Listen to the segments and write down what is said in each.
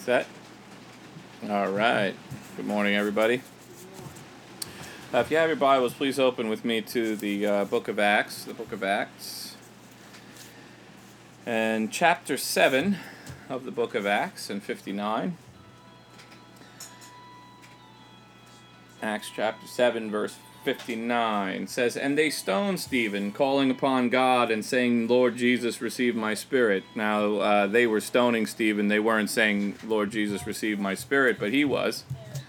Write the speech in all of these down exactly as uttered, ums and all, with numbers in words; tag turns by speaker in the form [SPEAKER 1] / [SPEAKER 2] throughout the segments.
[SPEAKER 1] Set? All right. Good morning, everybody. Uh, if you have your Bibles, please open with me to the uh, book of Acts, the book of Acts, and chapter seven of the book of Acts and fifty-nine. Acts chapter seven, verse fifty-nine says, "And they stoned Stephen, calling upon God and saying, 'Lord Jesus, receive my spirit.'" Now, uh, they were stoning Stephen. They weren't saying, "Lord Jesus, receive my spirit," but he was.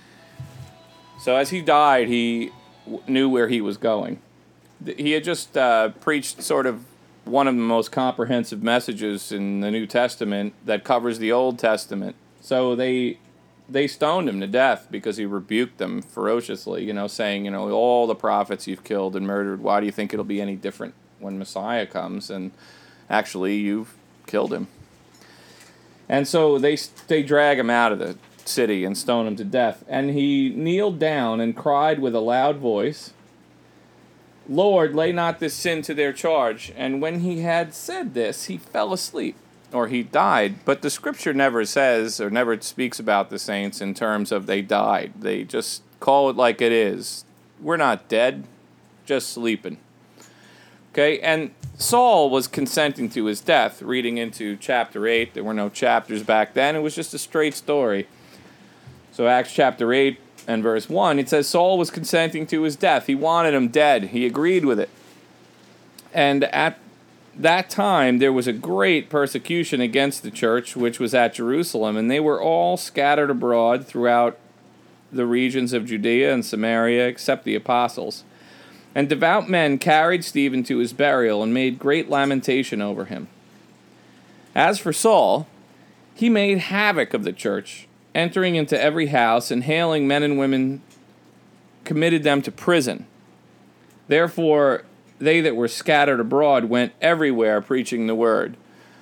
[SPEAKER 1] So as he died, he w- knew where he was going. He had just uh, preached sort of one of the most comprehensive messages in the New Testament that covers the Old Testament. So they they stoned him to death because he rebuked them ferociously, you know, saying, you know, all the prophets you've killed and murdered, why do you think it'll be any different when Messiah comes? And actually, you've killed him. And so they they drag him out of the city and stone him to death. And he kneeled down and cried with a loud voice, "Lord, lay not this sin to their charge." And when he had said this, he fell asleep, or he died. But the scripture never says or never speaks about the saints in terms of they died. They just call it like it is. We're not dead, just sleeping. Okay, and Saul was consenting to his death, reading into chapter eight. There were no chapters back then. It was just a straight story. So Acts chapter eight and verse one, it says Saul was consenting to his death. He wanted him dead. He agreed with it. And at that time, there was a great persecution against the church, which was at Jerusalem, and they were all scattered abroad throughout the regions of Judea and Samaria, except the apostles. And devout men carried Stephen to his burial and made great lamentation over him. As for Saul, he made havoc of the church, entering into every house and hailing men and women, committed them to prison. Therefore, they that were scattered abroad went everywhere preaching the word.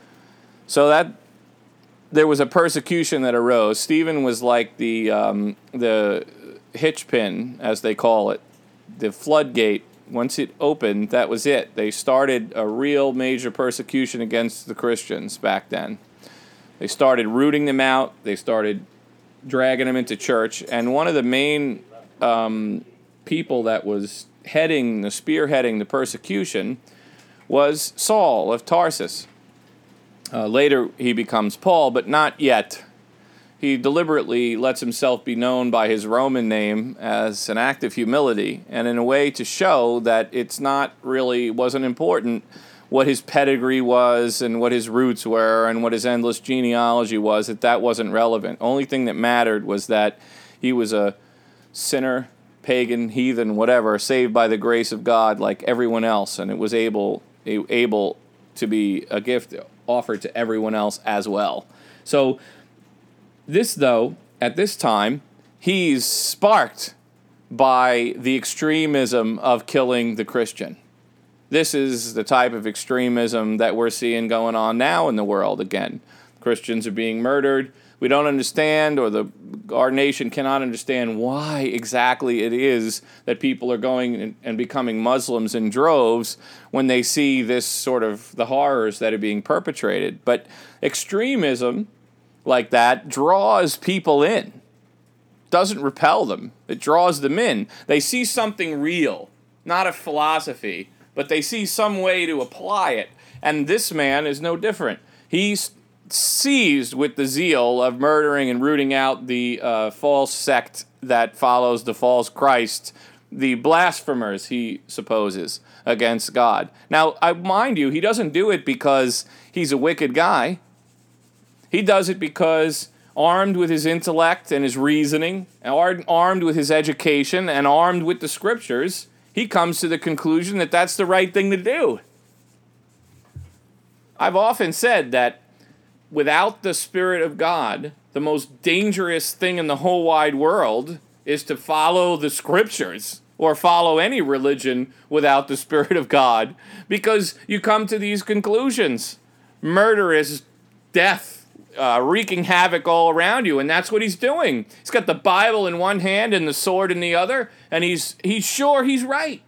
[SPEAKER 1] So that there was a persecution that arose. Stephen was like the um, the hitch pin, as they call it, the floodgate. Once it opened, that was it. They started a real major persecution against the Christians back then. They started rooting them out. They started dragging them into church. And one of the main um, people that was heading the spearheading the persecution was Saul of Tarsus. Uh, later he becomes Paul, but not yet. He deliberately lets himself be known by his Roman name as an act of humility, and in a way to show that it's not really, wasn't important what his pedigree was and what his roots were and what his endless genealogy was, that that wasn't relevant. Only thing that mattered was that he was a sinner, pagan, heathen, whatever, saved by the grace of God like everyone else, and it was able able to be a gift offered to everyone else as well. So this, though, at this time, he's sparked by the extremism of killing the Christian. This is the type of extremism that we're seeing going on now in the world again. Christians are being murdered. We don't understand, or the our nation cannot understand why exactly it is that people are going and becoming Muslims in droves when they see this sort of the horrors that are being perpetrated. But extremism like that draws people in. Doesn't repel them. It draws them in. They see something real, not a philosophy, but they see some way to apply it. And this man is no different. He's seized with the zeal of murdering and rooting out the uh, false sect that follows the false Christ, the blasphemers, he supposes, against God. Now, I mind you, he doesn't do it because he's a wicked guy. He does it because, armed with his intellect and his reasoning, armed with his education, and armed with the scriptures, he comes to the conclusion that that's the right thing to do. I've often said that without the Spirit of God, the most dangerous thing in the whole wide world is to follow the scriptures or follow any religion without the Spirit of God, because you come to these conclusions. Murder is death. Uh, wreaking havoc all around you, and that's what he's doing. He's got the Bible in one hand and the sword in the other, and he's he's sure he's right.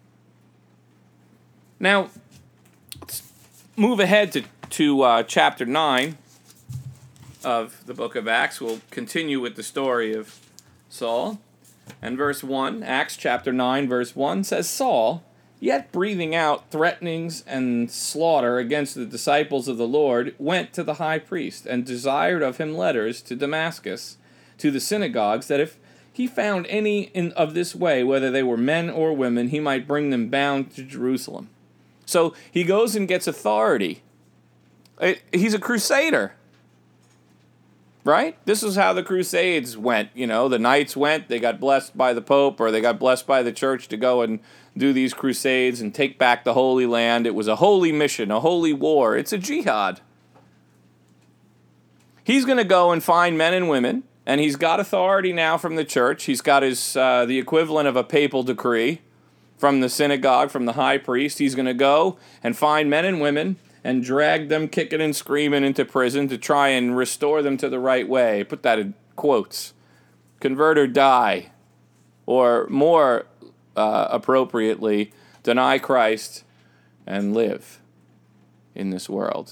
[SPEAKER 1] Now, let's move ahead to, to uh, chapter nine of the book of Acts. We'll continue with the story of Saul. And verse one, Acts chapter nine, verse one says, Saul, yet breathing out threatenings and slaughter against the disciples of the Lord, went to the high priest and desired of him letters to Damascus, to the synagogues, that if he found any in, of this way, whether they were men or women, he might bring them bound to Jerusalem. So he goes and gets authority. He's a crusader. Right? This is how the Crusades went. You know, the knights went, they got blessed by the Pope, or they got blessed by the church to go and do these crusades and take back the Holy Land. It was a holy mission, a holy war. It's a jihad. He's going to go and find men and women, and he's got authority now from the church. He's got his uh, the equivalent of a papal decree from the synagogue, from the high priest. He's going to go and find men and women and drag them kicking and screaming into prison to try and restore them to the right way. Put that in quotes. Convert or die. Or more uh, appropriately, deny Christ and live in this world.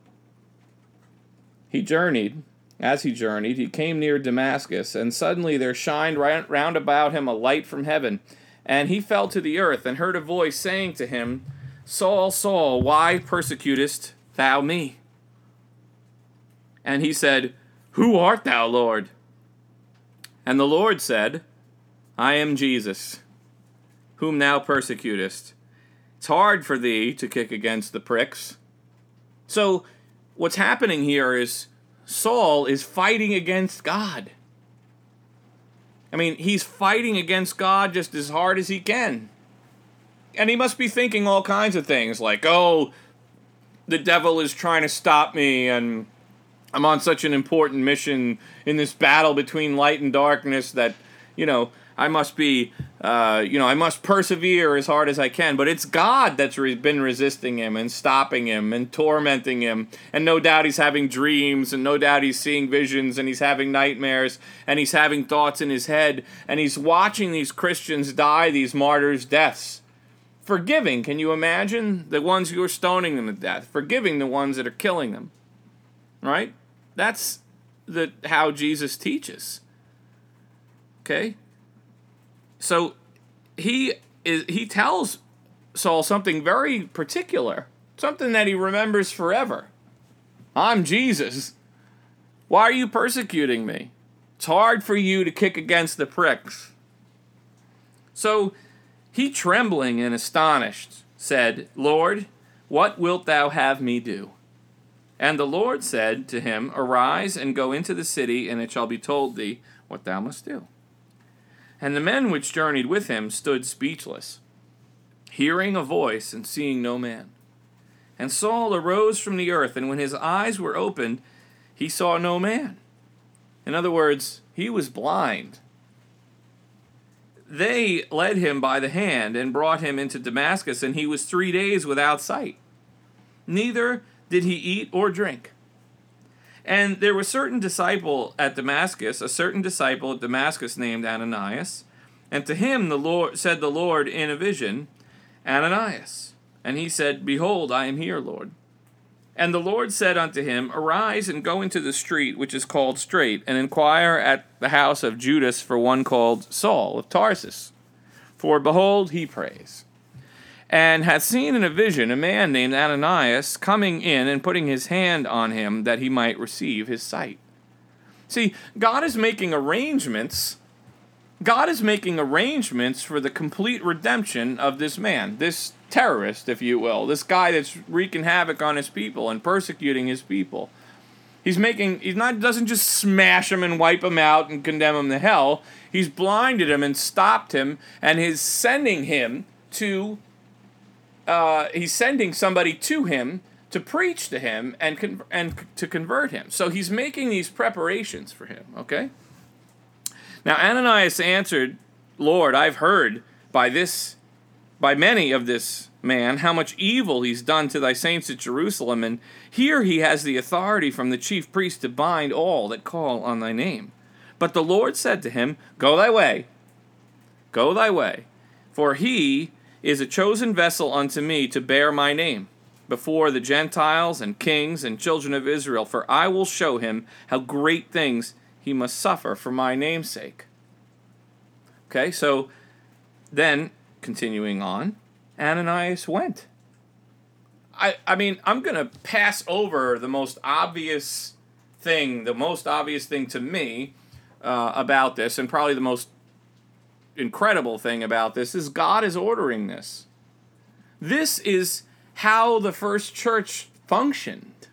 [SPEAKER 1] He journeyed. As he journeyed, he came near Damascus, and suddenly there shined round about him a light from heaven. And he fell to the earth and heard a voice saying to him, Saul, Saul, why persecutest thou me? And he said, Who art thou, Lord? And the Lord said, I am Jesus, whom thou persecutest. It's hard for thee to kick against the pricks. So what's happening here is Saul is fighting against God. I mean, he's fighting against God just as hard as he can. And he must be thinking all kinds of things like, oh, the devil is trying to stop me, and I'm on such an important mission in this battle between light and darkness that, you know, I must be, uh, you know, I must persevere as hard as I can. But it's God that's re- been resisting him and stopping him and tormenting him. And no doubt he's having dreams, and no doubt he's seeing visions, and he's having nightmares, and he's having thoughts in his head, and he's watching these Christians die these martyrs' deaths. Forgiving, can you imagine? The ones who are stoning them to death. Forgiving the ones that are killing them. Right? That's the how Jesus teaches. Okay? So he is he tells Saul something very particular. Something that he remembers forever. I'm Jesus. Why are you persecuting me? It's hard for you to kick against the pricks. So he, trembling and astonished, said, Lord, what wilt thou have me do? And the Lord said to him, Arise and go into the city, and it shall be told thee what thou must do. And the men which journeyed with him stood speechless, hearing a voice and seeing no man. And Saul arose from the earth, and when his eyes were opened, he saw no man. In other words, he was blind. They led him by the hand and brought him into Damascus, and he was three days without sight. Neither did he eat or drink. And there was a certain disciple at Damascus, a certain disciple at Damascus named Ananias, and to him the Lord said the Lord in a vision, Ananias. And he said, Behold, I am here, Lord. And the Lord said unto him, Arise and go into the street which is called Straight, and inquire at the house of Judas for one called Saul of Tarsus. For behold, he prays, and hath seen in a vision a man named Ananias coming in and putting his hand on him that he might receive his sight. See, God is making arrangements. God is making arrangements for the complete redemption of this man, this terrorist, if you will, this guy that's wreaking havoc on his people and persecuting his people. He's making, he's not, doesn't just smash him and wipe him out and condemn him to hell. He's blinded him and stopped him, and he's sending him to, uh, he's sending somebody to him to preach to him and con- and to convert him. So he's making these preparations for him, okay? Now Ananias answered, Lord, I've heard by this, by many of this man, how much evil he's done to thy saints at Jerusalem, and here he has the authority from the chief priest to bind all that call on thy name. But the Lord said to him, Go thy way, go thy way, for he is a chosen vessel unto me to bear my name. before the Gentiles and kings and children of Israel, for I will show him how great things he must suffer for my name's sake. Okay, so then, continuing on, Ananias went. I, I mean, I'm going to pass over the most obvious thing, the most obvious thing to me uh, about this, and probably the most incredible thing about this, is God is ordering this. This is how the first church functioned.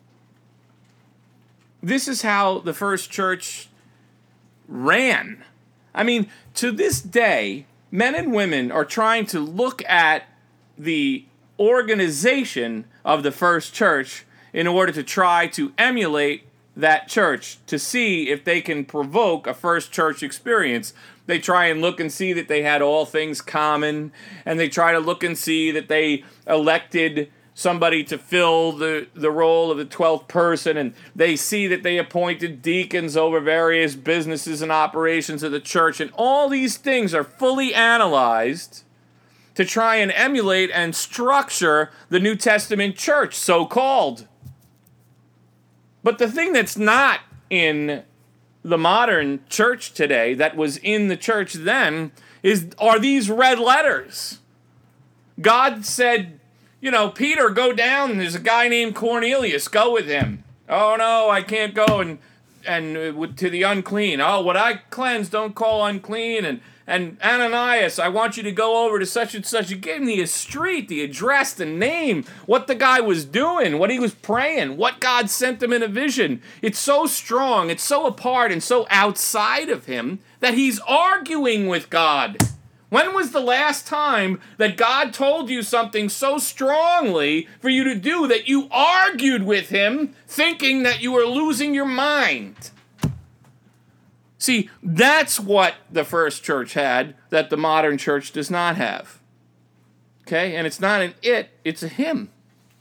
[SPEAKER 1] This is how the first church ran. I mean, to this day, men and women are trying to look at the organization of the first church in order to try to emulate that church, to see if they can provoke a first church experience. They try and look and see that they had all things common, and they try to look and see that they elected somebody to fill the, the role of the twelfth person, and they see that they appointed deacons over various businesses and operations of the church, and all these things are fully analyzed to try and emulate and structure the New Testament church, so-called. But the thing that's not in the modern church today that was in the church then is are these red letters. God said, you know, Peter, go down. There's a guy named Cornelius. Go with him. Oh, no, I can't go and and uh, to the unclean. Oh, what I cleanse, don't call unclean. And And Ananias, I want you to go over to such and such. He gave me a street, the address, the name, what the guy was doing, what he was praying, what God sent him in a vision. It's so strong, it's so apart and so outside of him that he's arguing with God. When was the last time that God told you something so strongly for you to do that you argued with him, thinking that you were losing your mind? See, that's what the first church had that the modern church does not have. Okay? And it's not an it, it's a him.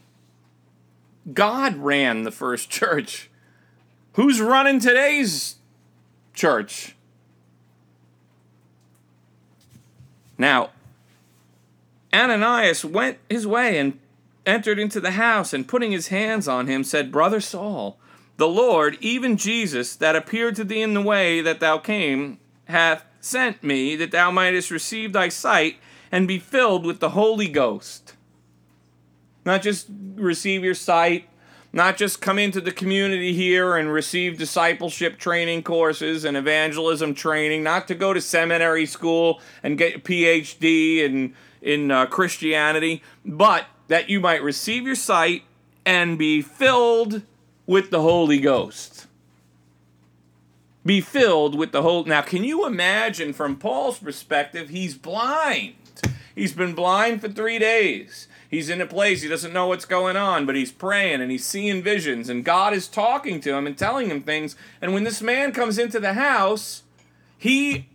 [SPEAKER 1] God ran the first church. Who's running today's church? Now, Ananias went his way and entered into the house, and putting his hands on him, said, Brother Saul, the Lord, even Jesus, that appeared to thee in the way that thou came, hath sent me, that thou mightest receive thy sight, and be filled with the Holy Ghost. Not just receive your sight, not just come into the community here and receive discipleship training courses and evangelism training, not to go to seminary school and get a P H D in, in uh, Christianity, but that you might receive your sight and be filled with the Holy Ghost. Be filled with the Holy... Now, can you imagine, from Paul's perspective, he's blind. He's been blind for three days. He's in a place, he doesn't know what's going on, but he's praying and he's seeing visions, and God is talking to him and telling him things. And when this man comes into the house, he,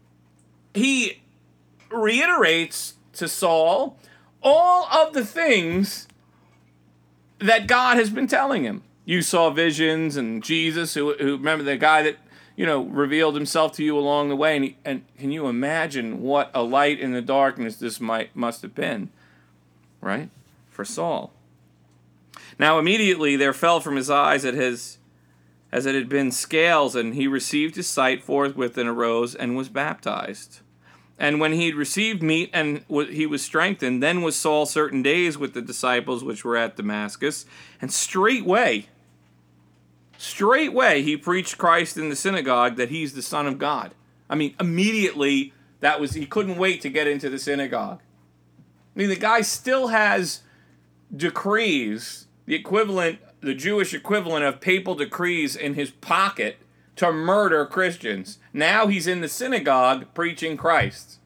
[SPEAKER 1] he reiterates to Saul all of the things that God has been telling him. You saw visions, and Jesus, who, who remember the guy that, you know, revealed himself to you along the way. And, he, and can you imagine what a light in the darkness this might must have been, right, for Saul? Now immediately there fell from his eyes at his, as it had been scales, and he received his sight forthwith and arose and was baptized. And when he had received meat and he was strengthened, then was Saul certain days with the disciples which were at Damascus, and straightway, straightway he preached Christ in the synagogue, that he's the Son of God. I mean, immediately, that was, he couldn't wait to get into the synagogue. I mean, the guy still has decrees, the equivalent, the Jewish equivalent of papal decrees in his pocket to murder Christians. Now he's in the synagogue preaching Christ.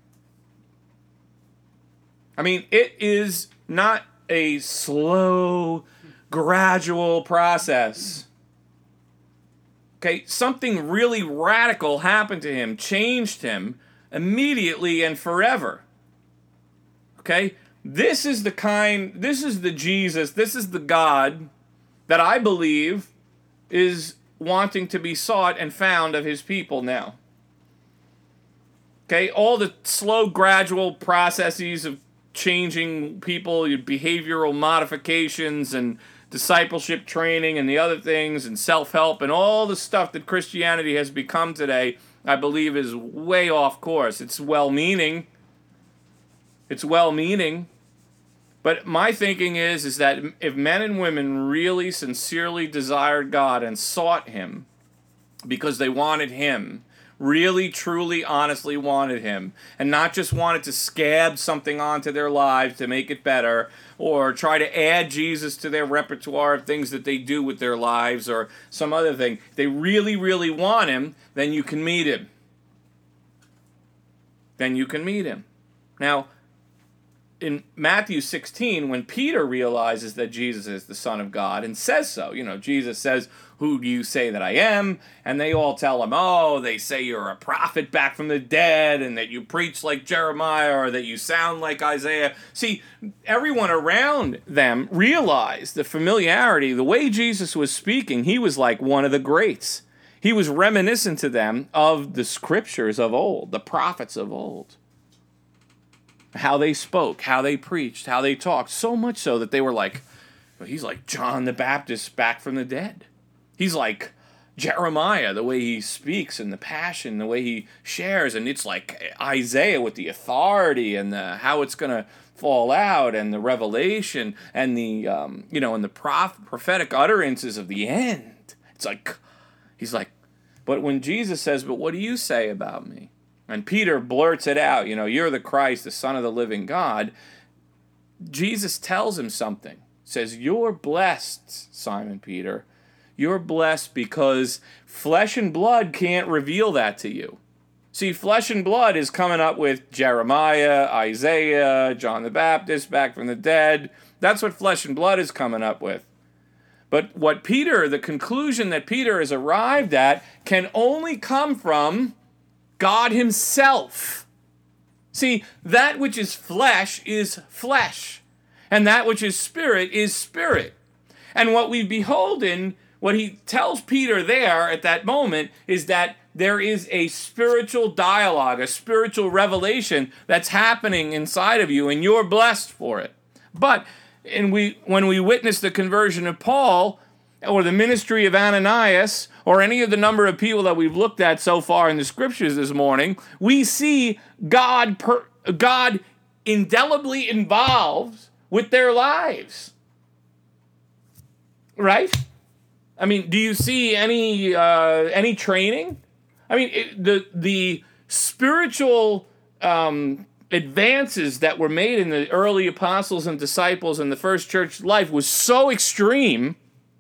[SPEAKER 1] I mean, it is not a slow, gradual process. Okay, something really radical happened to him, changed him immediately and forever. Okay, this is the kind, this is the Jesus, this is the God that I believe is wanting to be sought and found of his people now. Okay, all the slow, gradual processes of changing people, behavioral modifications and discipleship training and the other things and self-help and all the stuff that Christianity has become today, I believe is way off course. It's well-meaning. It's well-meaning. But my thinking is, is that if men and women really sincerely desired God and sought Him because they wanted Him, really, truly, honestly wanted Him, and not just wanted to scab something onto their lives to make it better, or try to add Jesus to their repertoire of things that they do with their lives, or some other thing. If they really, really want Him, then you can meet Him. Then you can meet Him. Now, in Matthew sixteen, when Peter realizes that Jesus is the Son of God and says so, you know, Jesus says, "Who do you say that I am?" And they all tell him, "Oh, they say you're a prophet back from the dead, and that you preach like Jeremiah, or that you sound like Isaiah." See, everyone around them realized the familiarity, the way Jesus was speaking. He was like one of the greats. He was reminiscent to them of the scriptures of old, the prophets of old. How they spoke, how they preached, how they talked, so much so that they were like, well, he's like John the Baptist back from the dead. He's like Jeremiah, the way he speaks and the passion, the way he shares, and it's like Isaiah with the authority and the, how it's going to fall out, and the revelation and the um, you know and the prof- prophetic utterances of the end. It's like he's like, but when Jesus says, "But what do you say about me?" And Peter blurts it out, you know, "You're the Christ, the Son of the living God." Jesus tells him something. Says, "You're blessed, Simon Peter. You're blessed because flesh and blood can't reveal that to you." See, flesh and blood is coming up with Jeremiah, Isaiah, John the Baptist, back from the dead. That's what flesh and blood is coming up with. But what Peter, the conclusion that Peter has arrived at, can only come from God Himself. See, that which is flesh is flesh, and that which is spirit is spirit. And what we behold in, what he tells Peter there at that moment, is that there is a spiritual dialogue, a spiritual revelation that's happening inside of you, and you're blessed for it. But and we, when we witness the conversion of Paul, or the ministry of Ananias, or any of the number of people that we've looked at so far in the scriptures this morning, we see God per, God indelibly involved with their lives. Right? I mean, do you see any uh, any training? I mean, it, the the spiritual um, advances that were made in the early apostles and disciples in the first church life was so extreme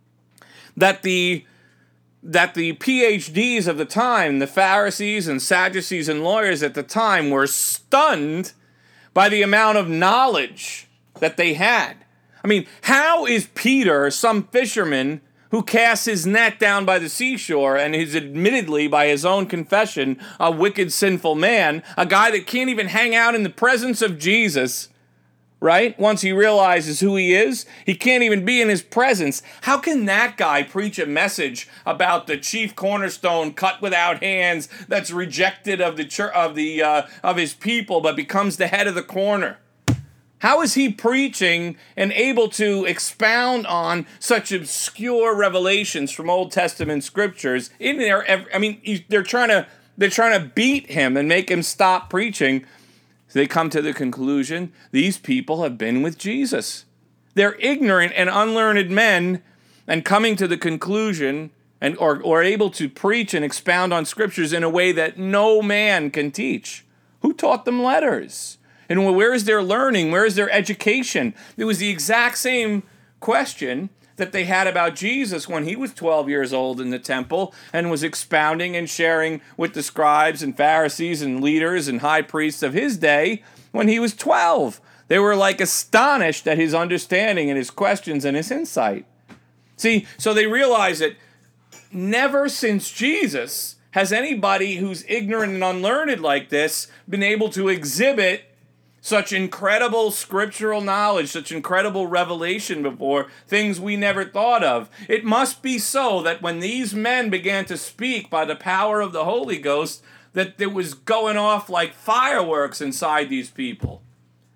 [SPEAKER 1] that the that the P H Ds of the time, the Pharisees and Sadducees and lawyers at the time, were stunned by the amount of knowledge that they had. I mean, how is Peter, some fisherman who casts his net down by the seashore and is admittedly, by his own confession, a wicked, sinful man, a guy that can't even hang out in the presence of Jesus, right? Once he realizes who he is, he can't even be in his presence. How can that guy preach a message about the chief cornerstone cut without hands that's rejected of the church, of the uh, of his people, but becomes the head of the corner? How is he preaching and able to expound on such obscure revelations from Old Testament scriptures in there? I mean, they're trying to they're trying to beat him and make him stop preaching. They come to the conclusion, these people have been with Jesus. They're ignorant and unlearned men, and coming to the conclusion and or, or able to preach and expound on scriptures in a way that no man can teach. Who taught them letters? And where is their learning? Where is their education? It was the exact same question that they had about Jesus when he was twelve years old in the temple and was expounding and sharing with the scribes and Pharisees and leaders and high priests of his day when he was twelve. They were like astonished at his understanding and his questions and his insight. See, so they realized that never since Jesus has anybody who's ignorant and unlearned like this been able to exhibit such incredible scriptural knowledge, such incredible revelation before, things we never thought of. It must be so that when these men began to speak by the power of the Holy Ghost, that it was going off like fireworks inside these people.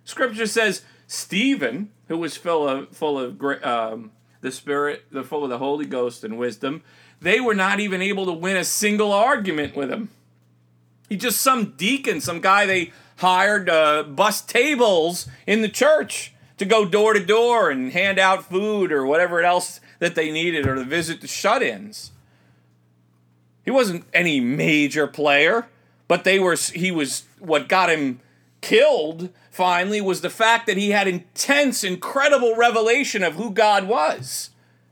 [SPEAKER 1] Scripture says Stephen, who was full of full of um, the Spirit, the full of the Holy Ghost and wisdom, they were not even able to win a single argument with him. He just some deacon, some guy they hired to bust tables in the church to go door to door and hand out food or whatever else that they needed, or to visit the shut-ins. He wasn't any major player, but they were. He was what got him killed. Finally, was the fact that he had intense, incredible revelation of who God was.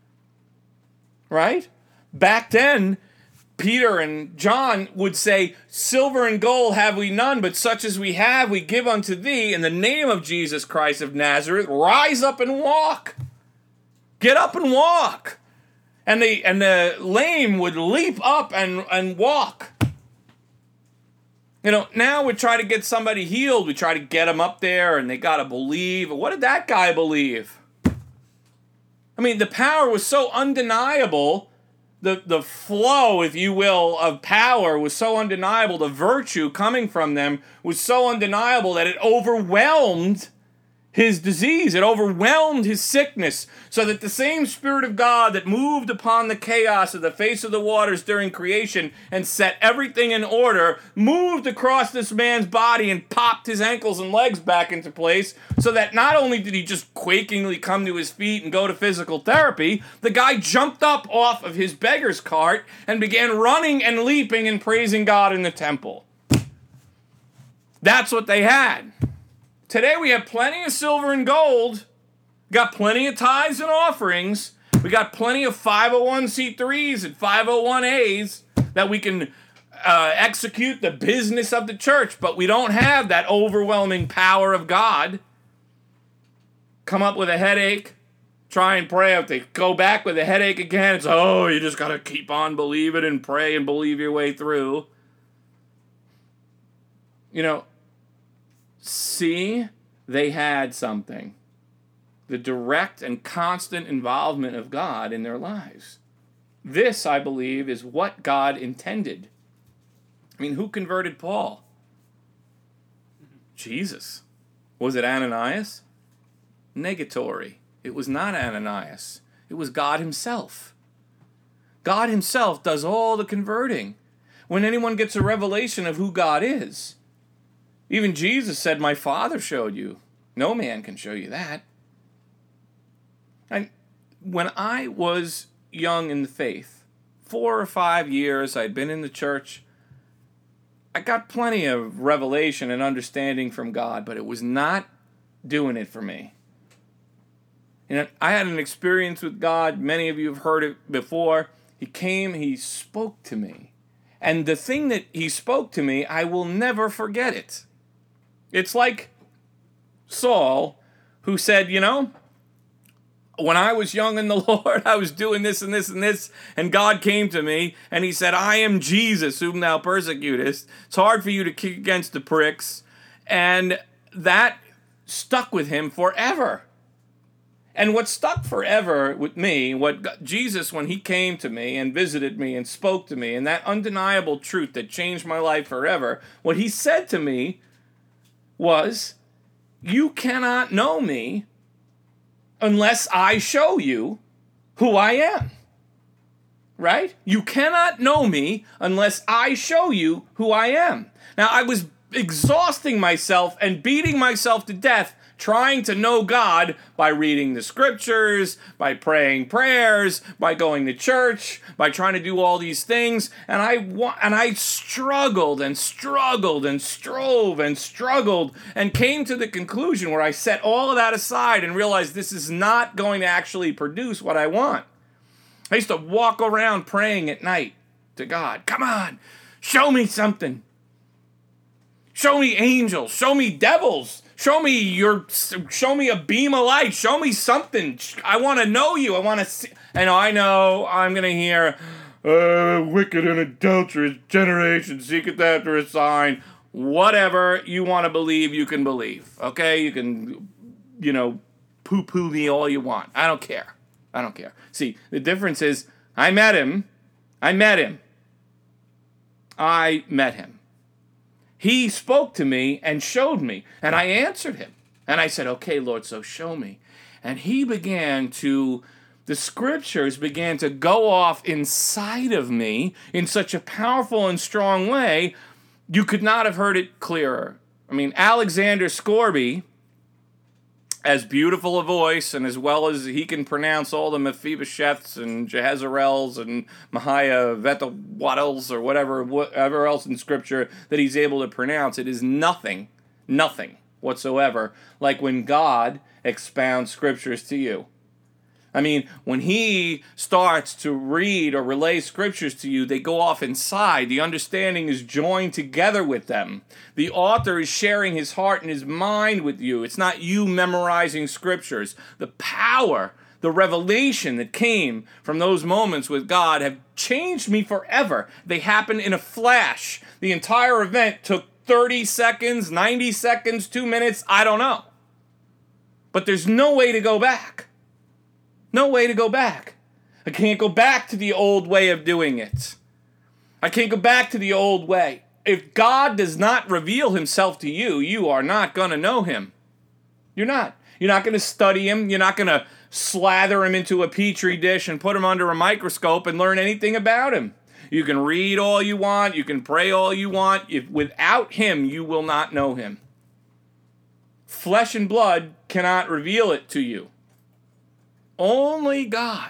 [SPEAKER 1] Right? Back then, Peter and John would say, "Silver and gold have we none, but such as we have we give unto thee. In the name of Jesus Christ of Nazareth, rise up and walk. Get up and walk." And the and the lame would leap up and, and walk. You know, now we try to get somebody healed. We try to get them up there, and they got to believe. What did that guy believe? I mean, the power was so undeniable. The, the flow, if you will, of power was so undeniable. The virtue coming from them was so undeniable that it overwhelmed his disease. It overwhelmed his sickness, so that the same Spirit of God that moved upon the chaos of the face of the waters during creation and set everything in order moved across this man's body and popped his ankles and legs back into place, so that not only did he just quakingly come to his feet and go to physical therapy, the guy jumped up off of his beggar's cart and began running and leaping and praising God in the temple. That's what they had. Today we have plenty of silver and gold, got plenty of tithes and offerings, we got plenty of five oh one c threes and five oh one a's that we can uh, execute the business of the church, but we don't have that overwhelming power of God. Come up with a headache, try and pray. If they go back with a headache again, it's, oh, you just got to keep on believing and pray and believe your way through. You know, see, they had something. The direct and constant involvement of God in their lives. This, I believe, is what God intended. I mean, who converted Paul? Jesus. Was it Ananias? Negatory. It was not Ananias. It was God himself. God himself does all the converting. When anyone gets a revelation of who God is, even Jesus said, "My Father showed you. No man can show you that." And when I was young in the faith, four or five years I'd been in the church, I got plenty of revelation and understanding from God, but it was not doing it for me. And I had an experience with God. Many of you have heard it before. He came, he spoke to me. And the thing that he spoke to me, I will never forget it. It's like Saul, who said, you know, when I was young in the Lord, I was doing this and this and this, and God came to me, and he said, "I am Jesus, whom thou persecutest." It's hard for you to kick against the pricks. And that stuck with him forever. And what stuck forever with me, what God, Jesus, when he came to me and visited me and spoke to me, and that undeniable truth that changed my life forever, what he said to me was, "You cannot know me unless I show you who I am." Right? You cannot know me unless I show you who I am. Now, I was exhausting myself and beating myself to death trying to know God by reading the scriptures, by praying prayers, by going to church, by trying to do all these things. And I wa- and I struggled and struggled and strove and struggled and came to the conclusion where I set all of that aside and realized this is not going to actually produce what I want. I used to walk around praying at night to God. "Come on, show me something. Show me angels. Show me devils. Show me your, show me a beam of light. Show me something. I want to know you. I want to see." And I know I'm going to hear, uh, "Wicked and adulterous generation seeketh after a sign." Whatever you want to believe, you can believe. Okay? You can, you know, poo-poo me all you want. I don't care. I don't care. See, the difference is I met him. I met him. I met him. He spoke to me and showed me, and I answered him. And I said, okay, Lord, so show me. And he began to, the scriptures began to go off inside of me in such a powerful and strong way, you could not have heard it clearer. I mean, Alexander Scorby, as beautiful a voice and as well as he can pronounce all the Mephibosheths and Jehezarels and Mahia Vethawaddles or whatever, whatever else in Scripture that he's able to pronounce, it is nothing, nothing whatsoever like when God expounds Scriptures to you. I mean, when he starts to read or relay scriptures to you, they go off inside. The understanding is joined together with them. The author is sharing his heart and his mind with you. It's not you memorizing scriptures. The power, the revelation that came from those moments with God have changed me forever. They happened in a flash. The entire event took thirty seconds, ninety seconds, two minutes, I don't know. But there's no way to go back. No way to go back. I can't go back to the old way of doing it. I can't go back to the old way. If God does not reveal himself to you, you are not going to know him. You're not. You're not going to study him. You're not going to slather him into a petri dish and put him under a microscope and learn anything about him. You can read all you want. You can pray all you want. If without him, you will not know him. Flesh and blood cannot reveal it to you. Only God,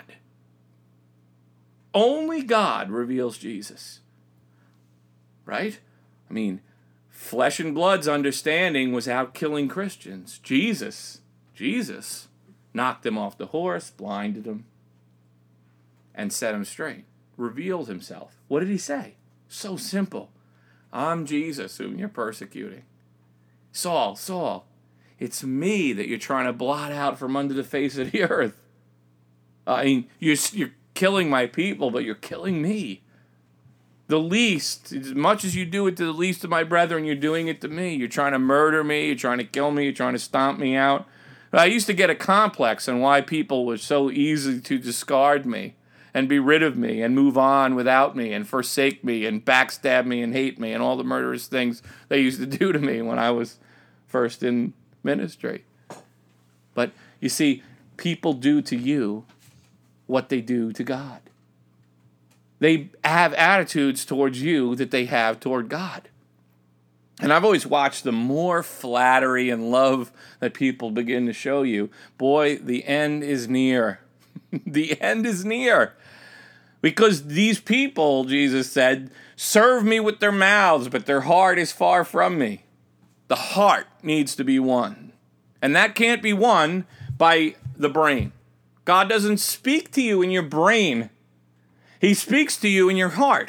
[SPEAKER 1] only God reveals Jesus, right? I mean, flesh and blood's understanding was out killing Christians. Jesus, Jesus knocked them off the horse, blinded them, and set them straight, revealed himself. What did he say? So simple. I'm Jesus whom you're persecuting. Saul, Saul, it's me that you're trying to blot out from under the face of the earth. I mean, you're, you're killing my people, but you're killing me. The least, as much as you do it to the least of my brethren, you're doing it to me. You're trying to murder me. You're trying to kill me. You're trying to stomp me out. I used to get a complex on why people were so easy to discard me and be rid of me and move on without me and forsake me and backstab me and hate me and all the murderous things they used to do to me when I was first in ministry. But you see, people do to you what they do to God. They have attitudes towards you that they have toward God. And I've always watched the more flattery and love that people begin to show you, boy, the end is near. The end is near. Because these people, Jesus said, serve me with their mouths, but their heart is far from me. The heart needs to be won. And that can't be won by the brain. God doesn't speak to you in your brain. He speaks to you in your heart.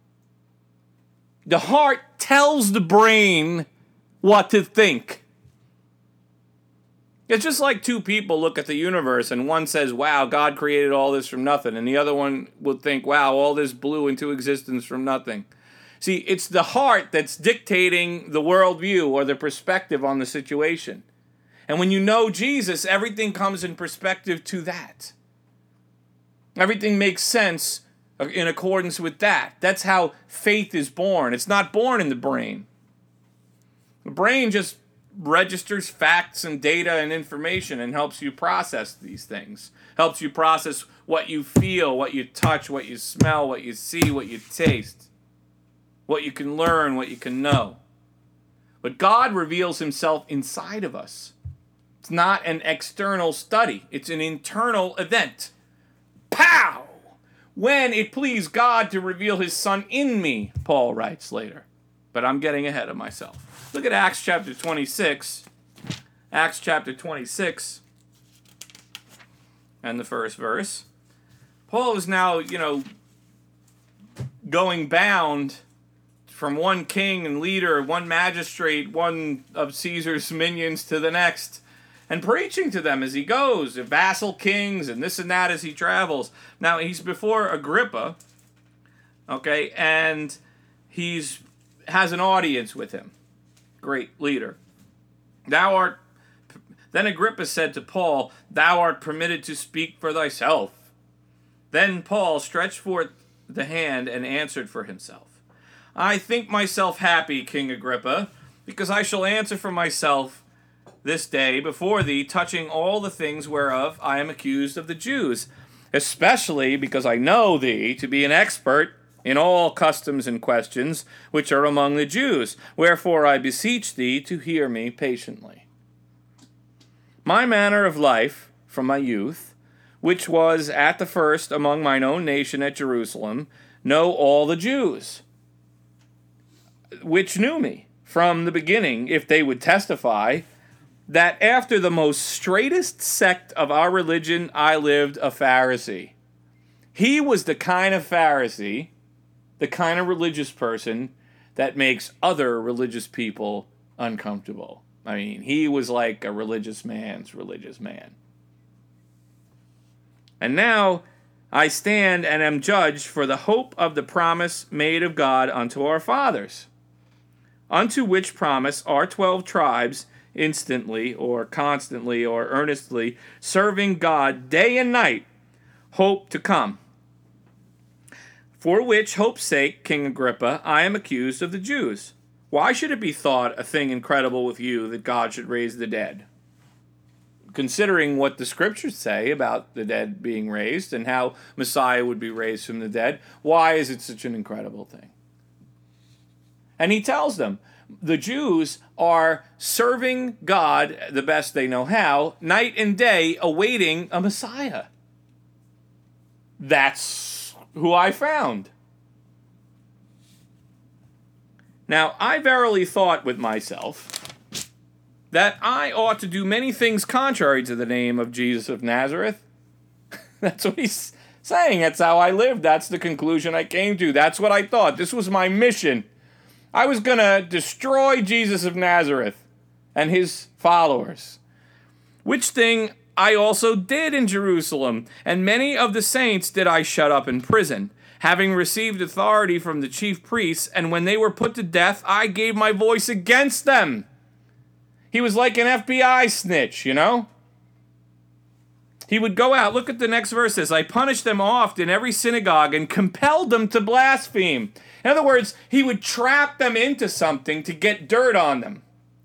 [SPEAKER 1] The heart tells the brain what to think. It's just like two people look at the universe and one says, wow, God created all this from nothing. And the other one will think, wow, all this blew into existence from nothing. See, it's the heart that's dictating the worldview or the perspective on the situation. And when you know Jesus, everything comes in perspective to that. Everything makes sense in accordance with that. That's how faith is born. It's not born in the brain. The brain just registers facts and data and information and helps you process these things. Helps you process what you feel, what you touch, what you smell, what you see, what you taste. What you can learn, what you can know. But God reveals himself inside of us. It's not an external study. It's an internal event. Pow! When it pleased God to reveal his Son in me, Paul writes later. But I'm getting ahead of myself. Look at Acts chapter twenty-six. Acts chapter twenty-six. And the first verse. Paul is now, you know, going bound from one king and leader, one magistrate, one of Caesar's minions to the next, and preaching to them as he goes, vassal kings and this and that as he travels. Now, he's before Agrippa, okay, and he's has an audience with him. Great leader. Thou art, then Agrippa said to Paul, thou art permitted to speak for thyself. Then Paul stretched forth the hand and answered for himself. I think myself happy, King Agrippa, because I shall answer for myself this day before thee touching all the things whereof I am accused of the Jews, especially because I know thee to be an expert in all customs and questions which are among the Jews. Wherefore I beseech thee to hear me patiently. My manner of life from my youth, which was at the first among mine own nation at Jerusalem, know all the Jews, which knew me from the beginning, if they would testify, that after the most straightest sect of our religion I lived a Pharisee. He was the kind of Pharisee, the kind of religious person that makes other religious people uncomfortable. I mean, he was like a religious man's religious man. And now I stand and am judged for the hope of the promise made of God unto our fathers, unto which promise our twelve tribes instantly or constantly or earnestly serving God day and night hope to come. For which hope's sake, King Agrippa, I am accused of the Jews. Why should it be thought a thing incredible with you that God should raise the dead? Considering what the scriptures say about the dead being raised and how Messiah would be raised from the dead, why is it such an incredible thing? And he tells them, the Jews are serving God the best they know how, night and day, awaiting a Messiah. That's who I found. Now, I verily thought with myself that I ought to do many things contrary to the name of Jesus of Nazareth. That's what he's saying. That's how I lived. That's the conclusion I came to. That's what I thought. This was my mission. I was going to destroy Jesus of Nazareth and his followers, which thing I also did in Jerusalem, and many of the saints did I shut up in prison, having received authority from the chief priests, and when they were put to death, I gave my voice against them. He was like an F B I snitch, you know? He would go out. Look at the next verses. I punished them oft in every synagogue and compelled them to blaspheme. In other words, he would trap them into something to get dirt on them.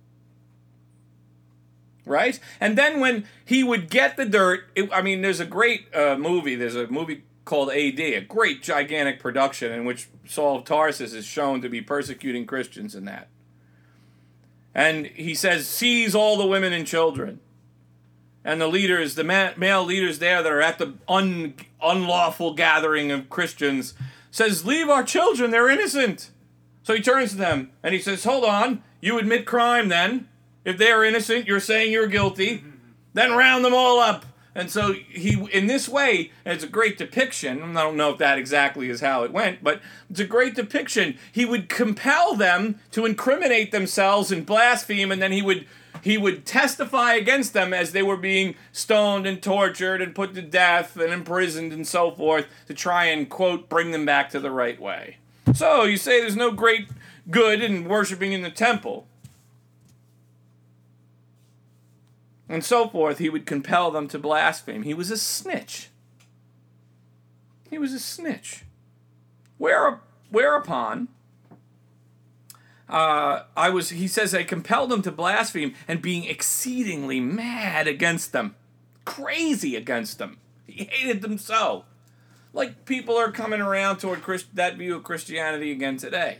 [SPEAKER 1] Right? And then when he would get the dirt, it, I mean, there's a great uh, movie. There's a movie called A D, a great gigantic production in which Saul of Tarsus is shown to be persecuting Christians in that. And he says, seize all the women and children. And the leaders, the ma- male leaders there that are at the un- unlawful gathering of Christians, says, leave our children, they're innocent. So he turns to them and he says, hold on, you admit crime then. If they're innocent, you're saying you're guilty. Then round them all up. And so he, in this way, and it's a great depiction, I don't know if that exactly is how it went, but it's a great depiction. He would compel them to incriminate themselves and blaspheme, and then he would he would testify against them as they were being stoned and tortured and put to death and imprisoned and so forth to try and, quote, bring them back to the right way. So you say there's no great good in worshiping in the temple. And so forth, he would compel them to blaspheme. He was a snitch. He was a snitch. Where, whereupon, uh, I was, he says, I compelled them to blaspheme and being exceedingly mad against them. Crazy against them. He hated them so. Like people are coming around toward Christ- that view of Christianity again today.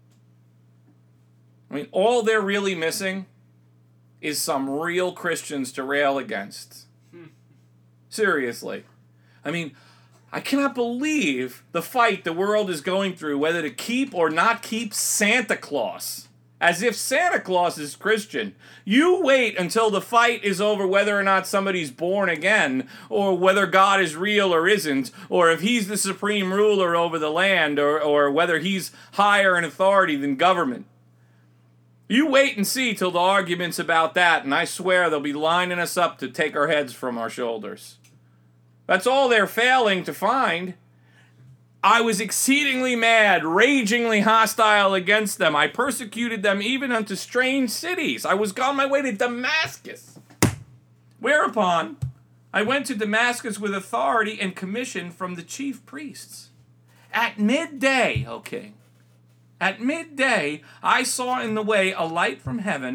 [SPEAKER 1] I mean, all they're really missing is some real Christians to rail against. Seriously. I mean, I cannot believe the fight the world is going through whether to keep or not keep Santa Claus. As if Santa Claus is Christian. You wait until the fight is over whether or not somebody's born again, or whether God is real or isn't, or if he's the supreme ruler over the land, or, or whether he's higher in authority than government. You wait and see till the argument's about that, and I swear they'll be lining us up to take our heads from our shoulders. That's all they're failing to find. I was exceedingly mad, ragingly hostile against them. I persecuted them even unto strange cities. I was on my way to Damascus. Whereupon, I went to Damascus with authority and commission from the chief priests. At midday, O king, at midday, I saw in the way a light from heaven,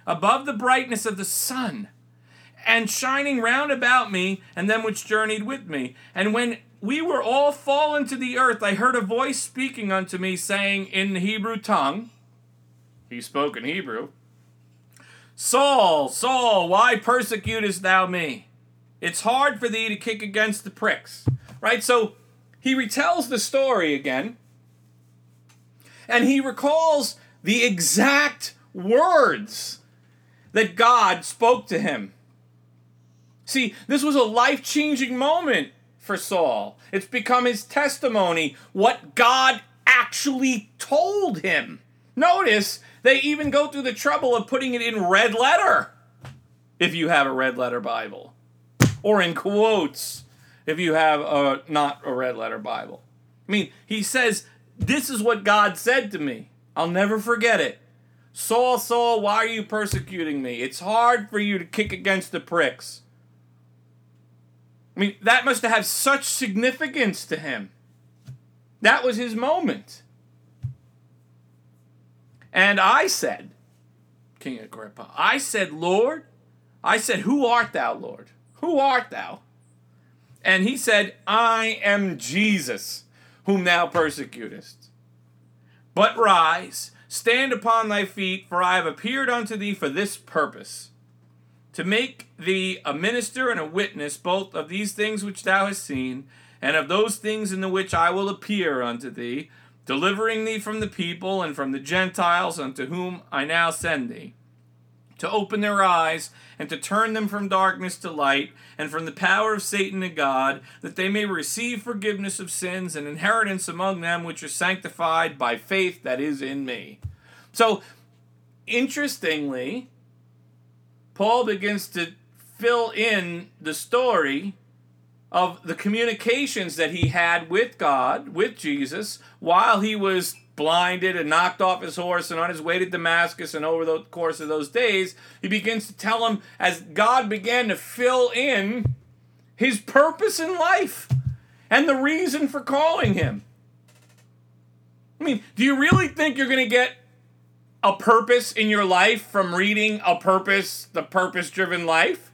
[SPEAKER 1] above the brightness of the sun, and shining round about me and them which journeyed with me. And when we were all fallen to the earth, I heard a voice speaking unto me, saying in the Hebrew tongue," he spoke in Hebrew, "Saul, Saul, why persecutest thou me? It's hard for thee to kick against the pricks." Right? So he retells the story again, and he recalls the exact words that God spoke to him. See, this was a life-changing moment for Saul. It's become his testimony, what God actually told him. Notice, they even go through the trouble of putting it in red letter, if you have a red letter Bible. Or in quotes, if you have a, not a red letter Bible. I mean, he says, this is what God said to me. I'll never forget it. "Saul, Saul, why are you persecuting me? It's hard for you to kick against the pricks." I mean, that must have had such significance to him. That was his moment. "And I said," King Agrippa, "I said, Lord," I said, "Who art thou, Lord? Who art thou?" And he said, "I am Jesus, whom thou persecutest. But rise, stand upon thy feet, for I have appeared unto thee for this purpose, to make thee a minister and a witness both of these things which thou hast seen, and of those things in the which I will appear unto thee, delivering thee from the people and from the Gentiles unto whom I now send thee, to open their eyes, and to turn them from darkness to light, and from the power of Satan to God, that they may receive forgiveness of sins and inheritance among them which are sanctified by faith that is in me." So, interestingly, Paul begins to fill in the story of the communications that he had with God, with Jesus, while he was blinded and knocked off his horse and on his way to Damascus. And over the course of those days, he begins to tell him, as God began to fill in his purpose in life and the reason for calling him. I mean, do you really think you're going to get a purpose in your life from reading A Purpose, The Purpose-Driven Life?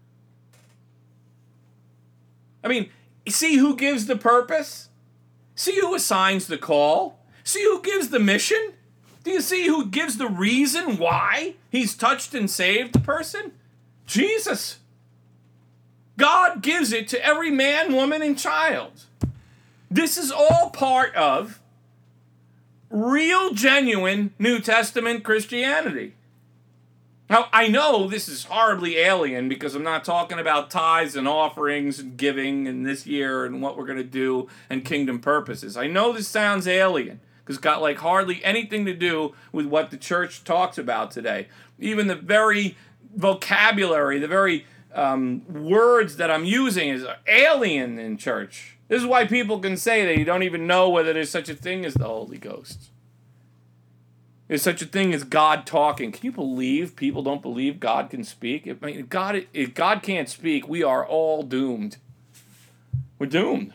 [SPEAKER 1] I mean, see who gives the purpose? See who assigns the call? See who gives the mission? Do you see who gives the reason why he's touched and saved the person? Jesus. God gives it to every man, woman, and child. This is all part of real, genuine New Testament Christianity. Now, I know this is horribly alien because I'm not talking about tithes and offerings and giving and this year and what we're going to do and kingdom purposes. I know this sounds alien because it's got like hardly anything to do with what the church talks about today. Even the very vocabulary, the very um, words that I'm using is alien in church. This is why people can say that you don't even know whether there's such a thing as the Holy Ghost. There's such a thing as God talking. Can you believe people don't believe God can speak? If, I mean, God, if God can't speak, we are all doomed. We're doomed.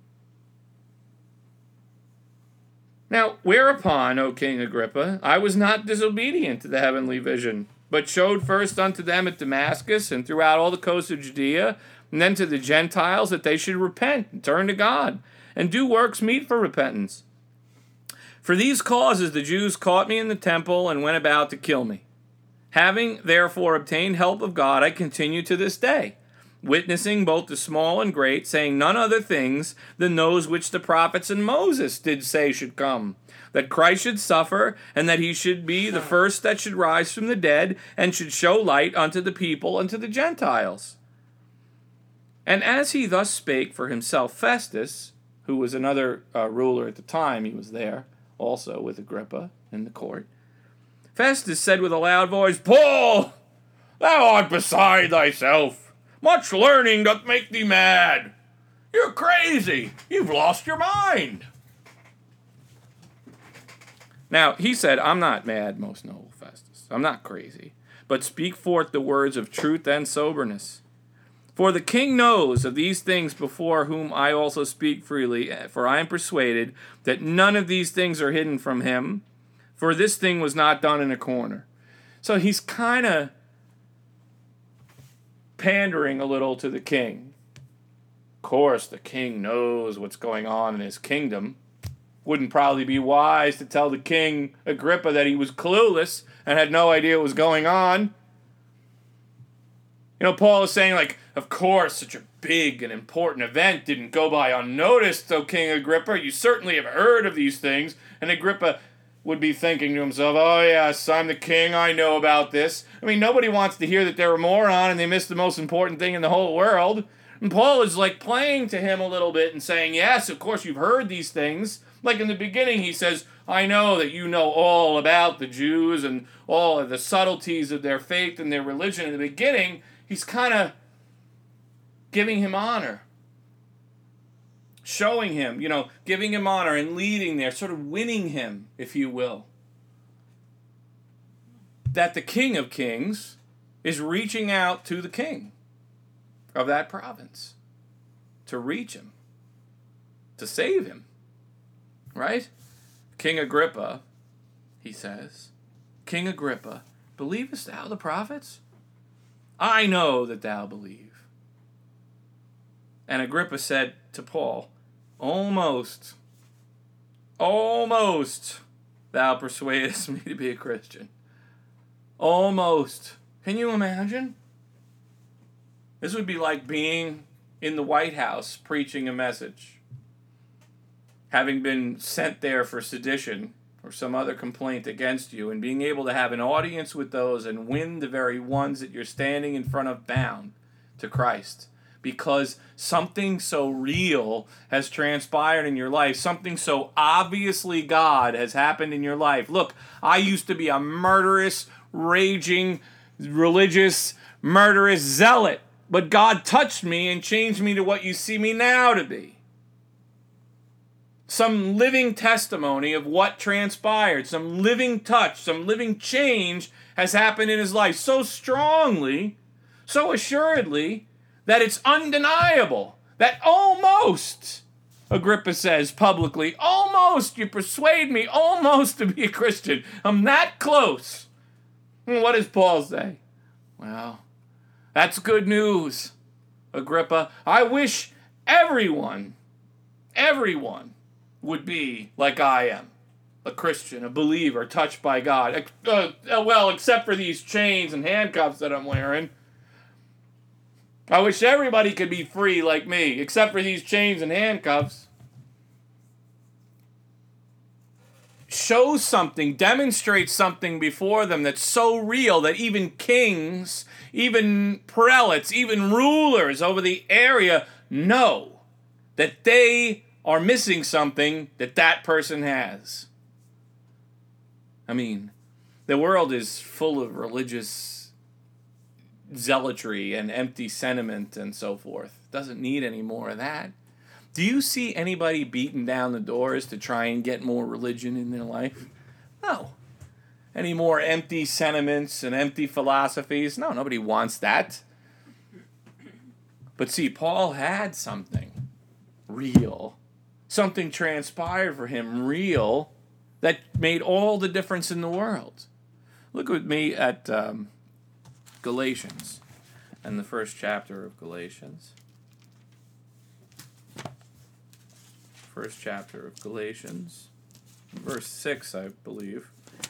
[SPEAKER 1] Now, whereupon, O King Agrippa, I was not disobedient to the heavenly vision, but showed first unto them at Damascus and throughout all the coast of Judea, and then to the Gentiles, that they should repent and turn to God, and do works meet for repentance. For these causes the Jews caught me in the temple and went about to kill me. Having therefore obtained help of God, I continue to this day, witnessing both the small and great, saying none other things than those which the prophets and Moses did say should come, that Christ should suffer, and that he should be the first that should rise from the dead, and should show light unto the people and to the Gentiles. And as he thus spake for himself, Festus, who was another uh, ruler at the time, he was there, also with Agrippa in the court. Festus said with a loud voice, Paul, thou art beside thyself. Much learning doth make thee mad. You're crazy. You've lost your mind. Now, he said, I'm not mad, most noble Festus. I'm not crazy. But speak forth the words of truth and soberness. For the king knows of these things before whom I also speak freely, for I am persuaded that none of these things are hidden from him, for this thing was not done in a corner. So he's kind of pandering a little to the king. Of course, the king knows what's going on in his kingdom. Wouldn't probably be wise to tell the king Agrippa that he was clueless and had no idea what was going on. You know, Paul is saying, like, of course, such a big and important event didn't go by unnoticed, O King Agrippa. You certainly have heard of these things. And Agrippa would be thinking to himself, oh yes, I'm the king, I know about this. I mean, nobody wants to hear that they're a moron and they missed the most important thing in the whole world. And Paul is like playing to him a little bit and saying, yes, of course you've heard these things. Like in the beginning he says, I know that you know all about the Jews and all of the subtleties of their faith and their religion. In the beginning, he's kind of giving him honor. Showing him, you know, giving him honor and leading there, sort of winning him, if you will. That the King of Kings is reaching out to the king of that province to reach him, to save him, right? King Agrippa, he says, King Agrippa, believest thou the prophets? I know that thou believe. And Agrippa said to Paul, almost, almost thou persuadest me to be a Christian. Almost. Can you imagine? This would be like being in the White House preaching a message, having been sent there for sedition or some other complaint against you, and being able to have an audience with those and win the very ones that you're standing in front of bound to Christ. Because something so real has transpired in your life, something so obviously God has happened in your life. Look, I used to be a murderous, raging, religious, murderous zealot. But God touched me and changed me to what you see me now to be. Some living testimony of what transpired, some living touch, some living change has happened in his life so strongly, so assuredly, that it's undeniable. That almost, Agrippa says publicly, almost you persuade me almost to be a Christian. I'm that close. And what does Paul say? Well, that's good news, Agrippa. I wish everyone, everyone would be like I am. A Christian, a believer, touched by God. Uh, uh, well, except for these chains and handcuffs that I'm wearing. I wish everybody could be free like me, except for these chains and handcuffs. Show something, demonstrate something before them that's so real that even kings, even prelates, even rulers over the area know that they are missing something that that person has. I mean, the world is full of religious zealotry and empty sentiment and so forth. It doesn't need any more of that. Do you see anybody beating down the doors to try and get more religion in their life? No. Any more empty sentiments and empty philosophies? No, nobody wants that. But see, Paul had something real. Something transpired for him real that made all the difference in the world. Look with me at um, Galatians and the first chapter of Galatians. First chapter of Galatians, verse six, I believe.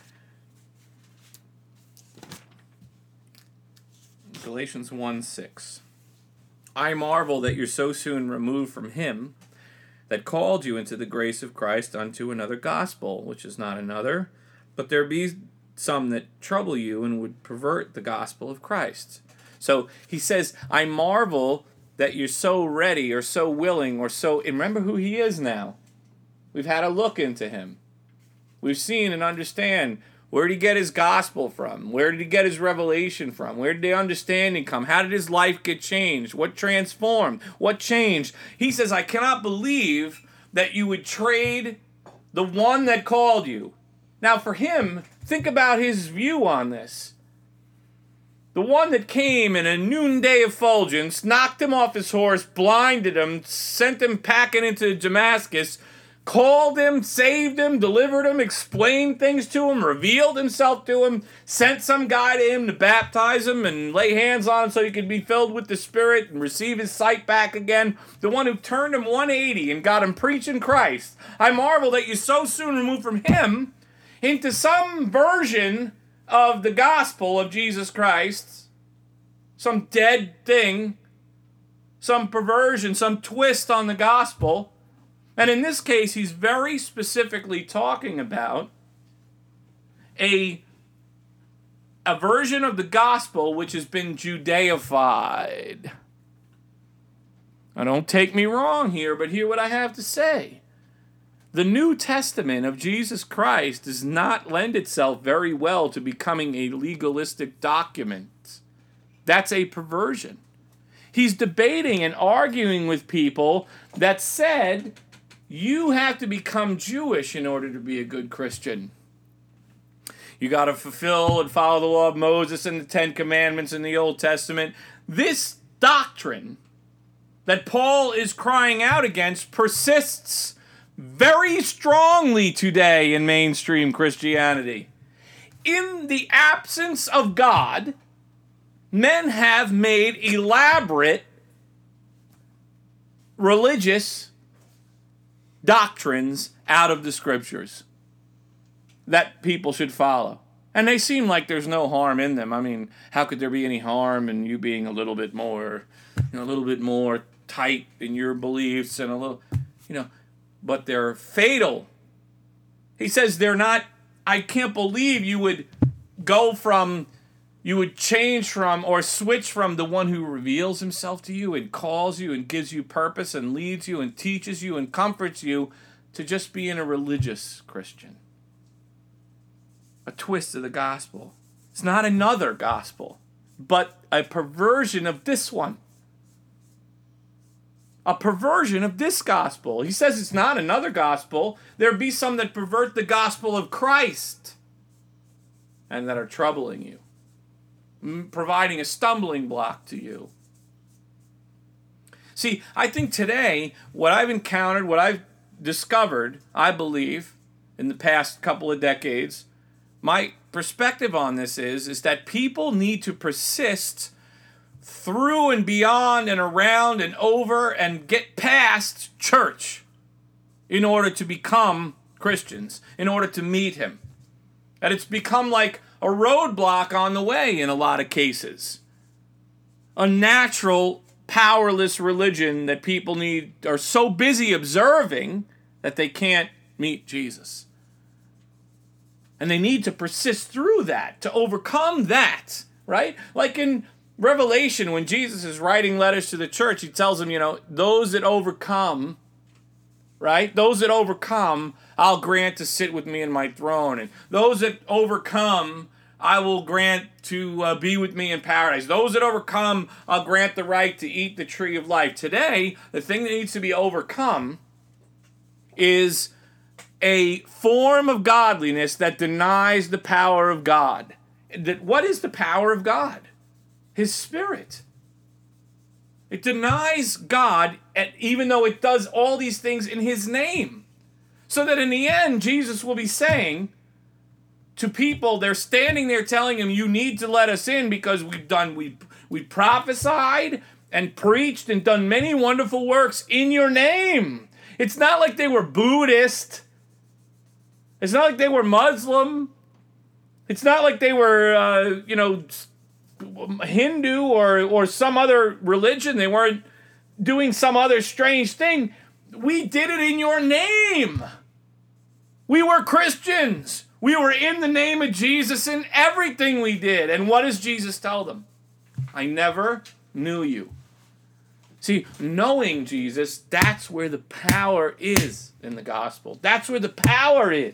[SPEAKER 1] Galatians one six. I marvel that you're so soon removed from him that called you into the grace of Christ unto another gospel, which is not another, but there be some that trouble you and would pervert the gospel of Christ. So he says, I marvel that you're so ready or so willing or so... And remember who he is now. We've had a look into him. We've seen and understand where did he get his gospel from? Where did he get his revelation from? Where did the understanding come? How did his life get changed? What transformed? What changed? He says, I cannot believe that you would trade the one that called you. Now for him, think about his view on this. The one that came in a noonday effulgence, knocked him off his horse, blinded him, sent him packing into Damascus, called him, saved him, delivered him, explained things to him, revealed himself to him, sent some guy to him to baptize him and lay hands on him so he could be filled with the Spirit and receive his sight back again. The one who turned him one eighty and got him preaching Christ. I marvel that you so soon remove from him into some version of the gospel of Jesus Christ, some dead thing, some perversion, some twist on the gospel. And in this case, he's very specifically talking about a, a version of the gospel which has been Judaified. Now, don't take me wrong here, but hear what I have to say. The New Testament of Jesus Christ does not lend itself very well to becoming a legalistic document. That's a perversion. He's debating and arguing with people that said, you have to become Jewish in order to be a good Christian. You got to fulfill and follow the law of Moses and the Ten Commandments in the Old Testament. This doctrine that Paul is crying out against persists very strongly today in mainstream Christianity. In the absence of God, men have made elaborate religious doctrines out of the scriptures that people should follow. And they seem like there's no harm in them. I mean, how could there be any harm in you being a little bit more, you know, a little bit more tight in your beliefs and a little, you know, but they're fatal. He says they're not, I can't believe you would go from, you would change from or switch from the one who reveals himself to you and calls you and gives you purpose and leads you and teaches you and comforts you to just being a religious Christian. A twist of the gospel. It's not another gospel, but a perversion of this one. A perversion of this gospel. He says it's not another gospel. There be some that pervert the gospel of Christ and that are troubling you, providing a stumbling block to you. See, I think today, what I've encountered, what I've discovered, I believe, in the past couple of decades, my perspective on this is, is that people need to persist through and beyond and around and over and get past church in order to become Christians, in order to meet him. That it's become like a roadblock on the way in a lot of cases. A natural, powerless religion that people need are so busy observing that they can't meet Jesus. And they need to persist through that, to overcome that, right? Like in Revelation, when Jesus is writing letters to the church, he tells them, you know, those that overcome, right? Those that overcome, I'll grant to sit with me in my throne. And those that overcome, I will grant to uh, be with me in paradise. Those that overcome, I'll grant the right to eat the tree of life. Today, the thing that needs to be overcome is a form of godliness that denies the power of God. That what is the power of God? His Spirit. It denies God, even though it does all these things in His name. So that in the end, Jesus will be saying to people, they're standing there telling him, you need to let us in because we've done, we we prophesied and preached and done many wonderful works in your name. It's not like they were Buddhist. It's not like they were Muslim. It's not like they were, uh, you know, Hindu or or some other religion. They weren't doing some other strange thing. We did it in your name. We were Christians. We were in the name of Jesus in everything we did. And what does Jesus tell them? I never knew you. See, knowing Jesus, that's where the power is in the gospel. That's where the power is.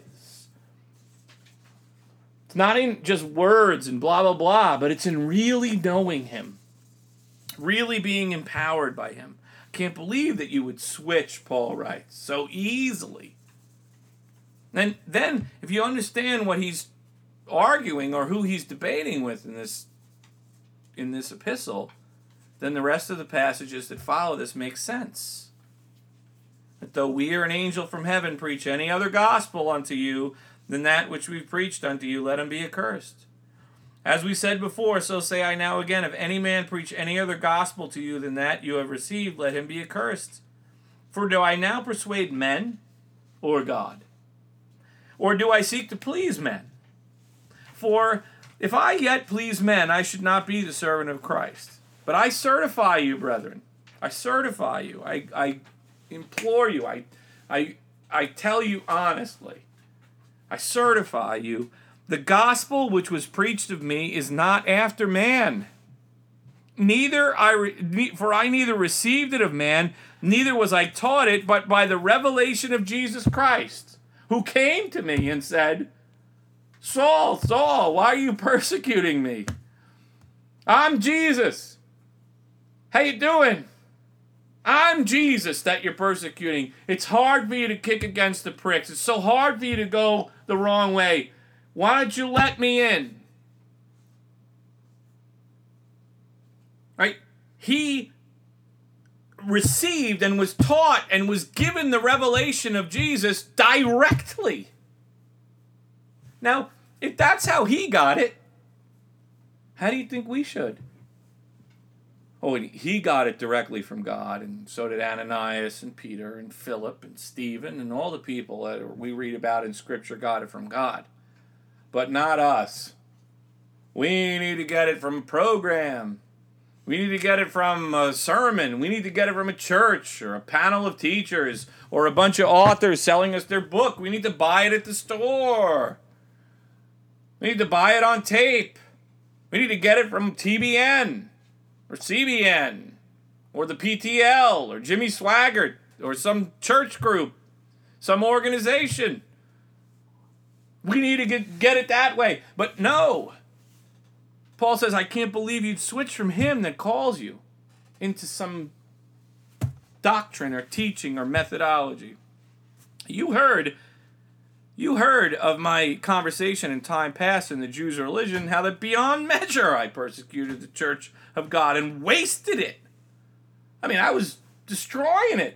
[SPEAKER 1] It's not in just words and blah, blah, blah, but it's in really knowing him. Really being empowered by him. I can't believe that you would switch, Paul writes, so easily. And then, if you understand what he's arguing or who he's debating with in this in this epistle, then the rest of the passages that follow this make sense. that though we or an angel from heaven preach any other gospel unto you than that which we preached unto you, let him be accursed. As we said before, so say I now again, if any man preach any other gospel to you than that you have received, let him be accursed. For do I now persuade men or God? Or do I seek to please men? For if I yet please men, I should not be the servant of Christ. But I certify you, brethren. I certify you. I, I implore you. I, I, I tell you honestly. I certify you. The gospel which was preached of me is not after man. Neither I, re, for I neither received it of man, neither was I taught it, but by the revelation of Jesus Christ, who came to me and said, Saul, Saul, why are you persecuting me? I'm Jesus. How you doing? I'm Jesus that you're persecuting. It's hard for you to kick against the pricks. It's so hard for you to go the wrong way. Why don't you let me in? Right? He received and was taught and was given the revelation of Jesus directly. Now, if that's how he got it, how do you think we should? Oh, and he got it directly from God, and so did Ananias and Peter and Philip and Stephen and all the people that we read about in Scripture got it from God. But not us. We need to get it from a program. We need to get it from a sermon. We need to get it from a church or a panel of teachers or a bunch of authors selling us their book. We need to buy it at the store. We need to buy it on tape. We need to get it from T B N or C B N or the P T L or Jimmy Swaggart or some church group, some organization. We need to get, get it that way. But no. Paul says, I can't believe you'd switch from him that calls you into some doctrine or teaching or methodology. You heard, you heard of my conversation in time past in the Jews' religion, how that beyond measure I persecuted the church of God and wasted it. I mean, I was destroying it.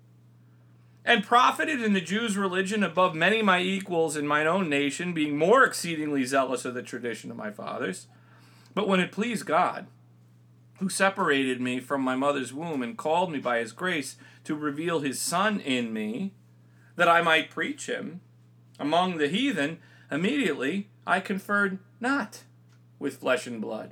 [SPEAKER 1] And profited in the Jews' religion above many my equals in mine own nation, being more exceedingly zealous of the tradition of my fathers. But when it pleased God, who separated me from my mother's womb and called me by his grace to reveal his Son in me, that I might preach him among the heathen, immediately I conferred not with flesh and blood.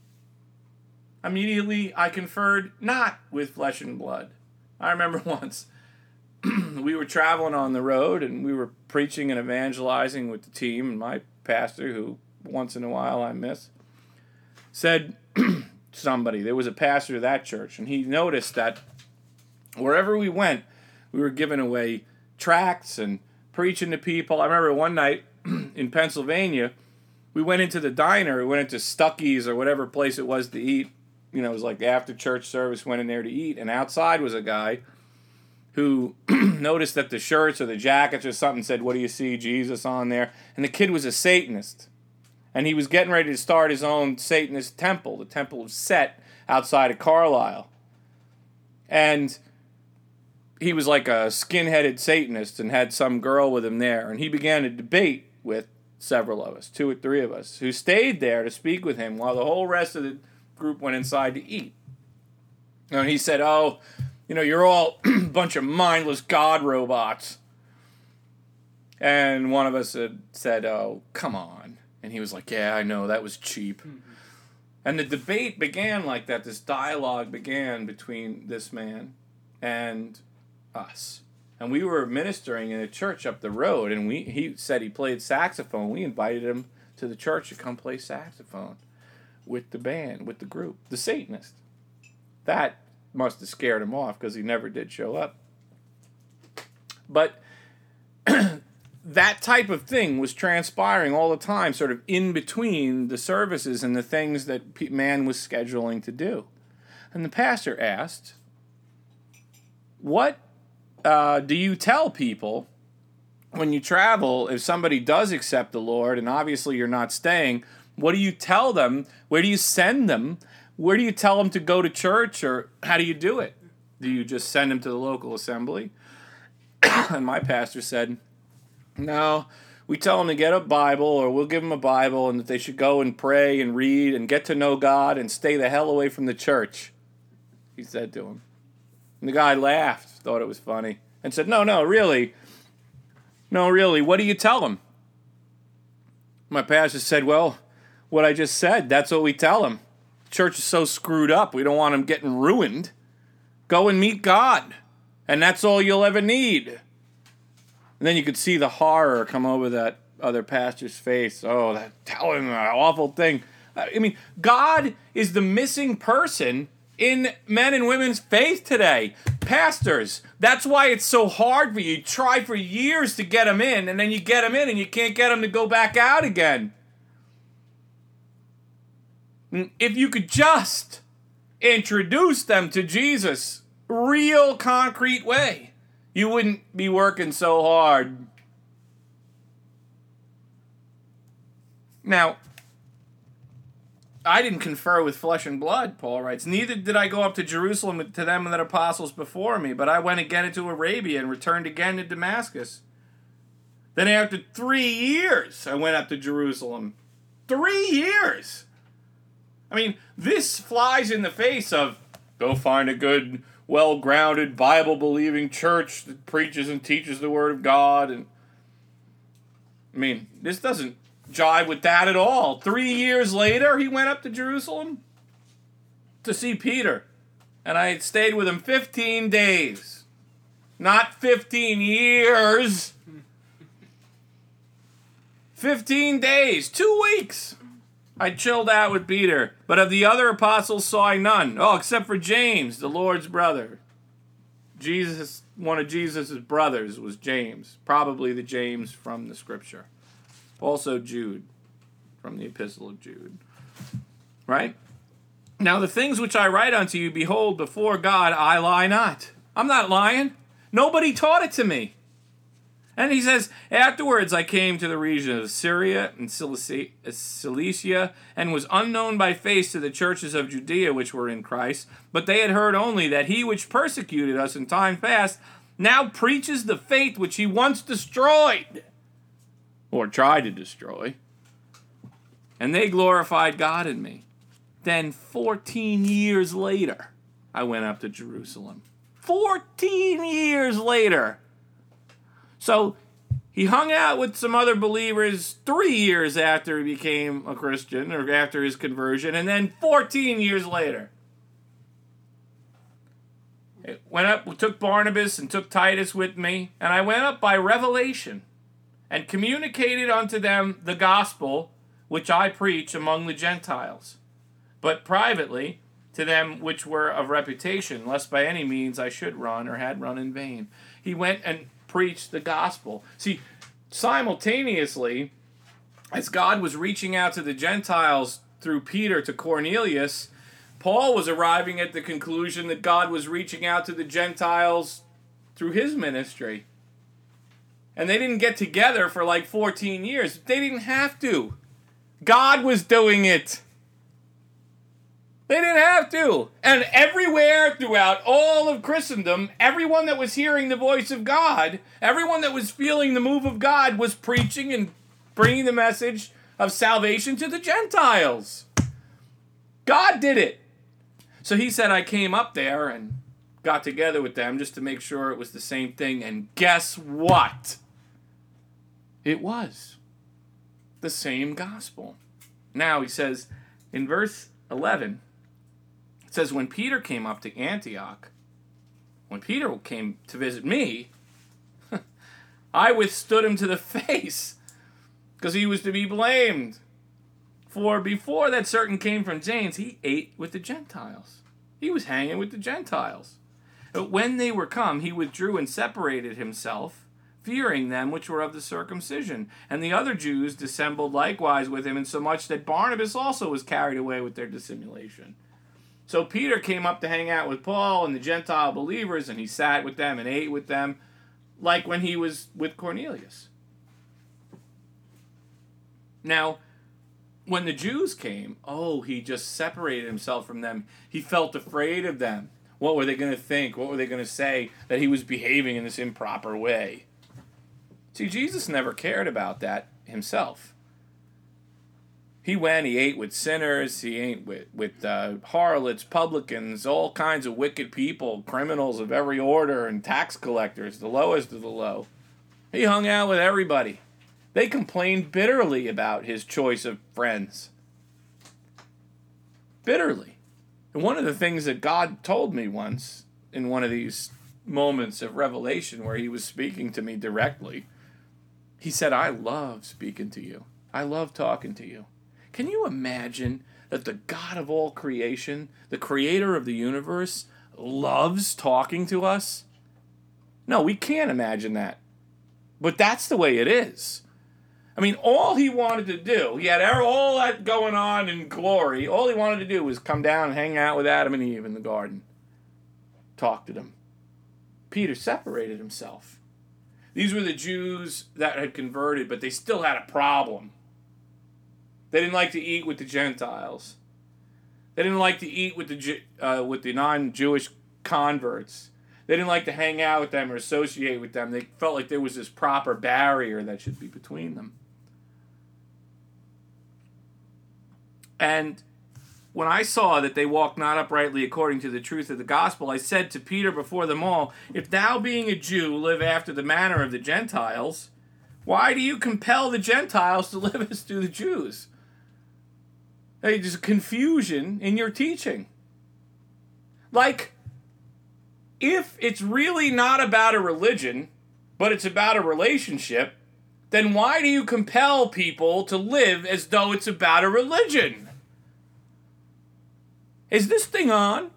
[SPEAKER 1] Immediately I conferred not with flesh and blood. I remember once we were traveling on the road and we were preaching and evangelizing with the team, and my pastor, who once in a while I miss, said somebody, there was a pastor of that church, and he noticed that wherever we went, we were giving away tracts and preaching to people. I remember one night in Pennsylvania, we went into the diner, we went into Stuckey's or whatever place it was to eat. You know, it was like after church service, went in there to eat, and outside was a guy who noticed that the shirts or the jackets or something said, what do you see, Jesus on there? And the kid was a Satanist. And he was getting ready to start his own Satanist temple, the Temple of Set, outside of Carlisle. And he was like a skin-headed Satanist and had some girl with him there. And he began a debate with several of us, two or three of us, who stayed there to speak with him while the whole rest of the group went inside to eat. And he said, oh, you know, you're all a bunch of mindless God robots. And one of us had said, oh, come on. And he was like, yeah, I know, that was cheap. Mm-hmm. And the debate began like that. This dialogue began between this man and us. And we were ministering in a church up the road, and we he said he played saxophone. We invited him to the church to come play saxophone with the band, with the group, the Satanist. That must have scared him off because he never did show up. But that type of thing was transpiring all the time, sort of in between the services and the things that man was scheduling to do. And the pastor asked, what uh, do you tell people when you travel, if somebody does accept the Lord, and obviously you're not staying, what do you tell them? Where do you send them? Where do you tell them to go to church, or how do you do it? Do you just send them to the local assembly? And my pastor said, no, we tell them to get a Bible, or we'll give them a Bible, and that they should go and pray and read and get to know God and stay the hell away from the church, he said to him. And the guy laughed, thought it was funny, and said, no, no, really, no, really, what do you tell them? My pastor said, well, what I just said, that's what we tell them. The church is so screwed up, we don't want them getting ruined. Go and meet God, and that's all you'll ever need. And then you could see the horror come over that other pastor's face. Oh, that telling that awful thing. I mean, God is the missing person in men and women's faith today. Pastors, that's why it's so hard for you. You try for years to get them in, and then you get them in, and you can't get them to go back out again. If you could just introduce them to Jesus, real concrete way, you wouldn't be working so hard. Now, I didn't confer with flesh and blood, Paul writes. Neither did I go up to Jerusalem to them that apostles before me, but I went again into Arabia and returned again to Damascus. Then after three years, I went up to Jerusalem. Three years! I mean, this flies in the face of, go find a good, well-grounded, Bible-believing church that preaches and teaches the Word of God. And I mean, this doesn't jive with that at all. Three years later, he went up to Jerusalem to see Peter. And I had stayed with him fifteen days. Not fifteen years. fifteen days. Two weeks. I chilled out with Peter, but of the other apostles saw I none. Oh, except for James, the Lord's brother. Jesus, one of Jesus' brothers was James, probably the James from the Scripture. Also Jude, from the Epistle of Jude. Right? Now the things which I write unto you, behold, before God I lie not. I'm not lying. Nobody taught it to me. And he says, afterwards I came to the region of Syria and Cilicia, and was unknown by face to the churches of Judea which were in Christ, but they had heard only that he which persecuted us in time past now preaches the faith which he once destroyed, or tried to destroy. And they glorified God in me. Then fourteen years later, I went up to Jerusalem. Fourteen years later. So he hung out with some other believers three years after he became a Christian, or after his conversion, and then fourteen years later. It went up, took Barnabas and took Titus with me, and I went up by revelation and communicated unto them the gospel which I preach among the Gentiles, but privately to them which were of reputation, lest by any means I should run or had run in vain. He went and preached the gospel. See, simultaneously, as God was reaching out to the Gentiles through Peter to Cornelius, Paul was arriving at the conclusion that God was reaching out to the Gentiles through his ministry. And they didn't get together for like fourteen years. They didn't have to. God was doing it. They didn't have to. And everywhere throughout all of Christendom, everyone that was hearing the voice of God, everyone that was feeling the move of God was preaching and bringing the message of salvation to the Gentiles. God did it. So he said, I came up there and got together with them just to make sure it was the same thing. And guess what? It was the same gospel. Now he says in verse eleven, it says, when Peter came up to Antioch, when Peter came to visit me, I withstood him to the face, because he was to be blamed. For before that certain came from James, he ate with the Gentiles. He was hanging with the Gentiles. But when they were come, he withdrew and separated himself, fearing them which were of the circumcision. And the other Jews dissembled likewise with him, insomuch that Barnabas also was carried away with their dissimulation. So Peter came up to hang out with Paul and the Gentile believers, and he sat with them and ate with them, like when he was with Cornelius. Now, when the Jews came, oh, he just separated himself from them. He felt afraid of them. What were they going to think? What were they going to say? That he was behaving in this improper way. See, Jesus never cared about that himself. He went, he ate with sinners, he ate with, with uh, harlots, publicans, all kinds of wicked people, criminals of every order, and tax collectors, the lowest of the low. He hung out with everybody. They complained bitterly about his choice of friends. Bitterly. And one of the things that God told me once, in one of these moments of revelation where he was speaking to me directly, he said, I love speaking to you. I love talking to you. Can you imagine that the God of all creation, the creator of the universe, loves talking to us? No, we can't imagine that. But that's the way it is. I mean, all he wanted to do, he had all that going on in glory, all he wanted to do was come down and hang out with Adam and Eve in the garden. Talk to them. Peter separated himself. These were the Jews that had converted, but they still had a problem. They didn't like to eat with the Gentiles. They didn't like to eat with the uh, with the non-Jewish converts. They didn't like to hang out with them or associate with them. They felt like there was this proper barrier that should be between them. And when I saw that they walked not uprightly according to the truth of the gospel, I said to Peter before them all, if thou being a Jew live after the manner of the Gentiles, why do you compel the Gentiles to live as do the Jews? Hey, there's confusion in your teaching. Like, if it's really not about a religion, but it's about a relationship, then why do you compel people to live as though it's about a religion? Is this thing on?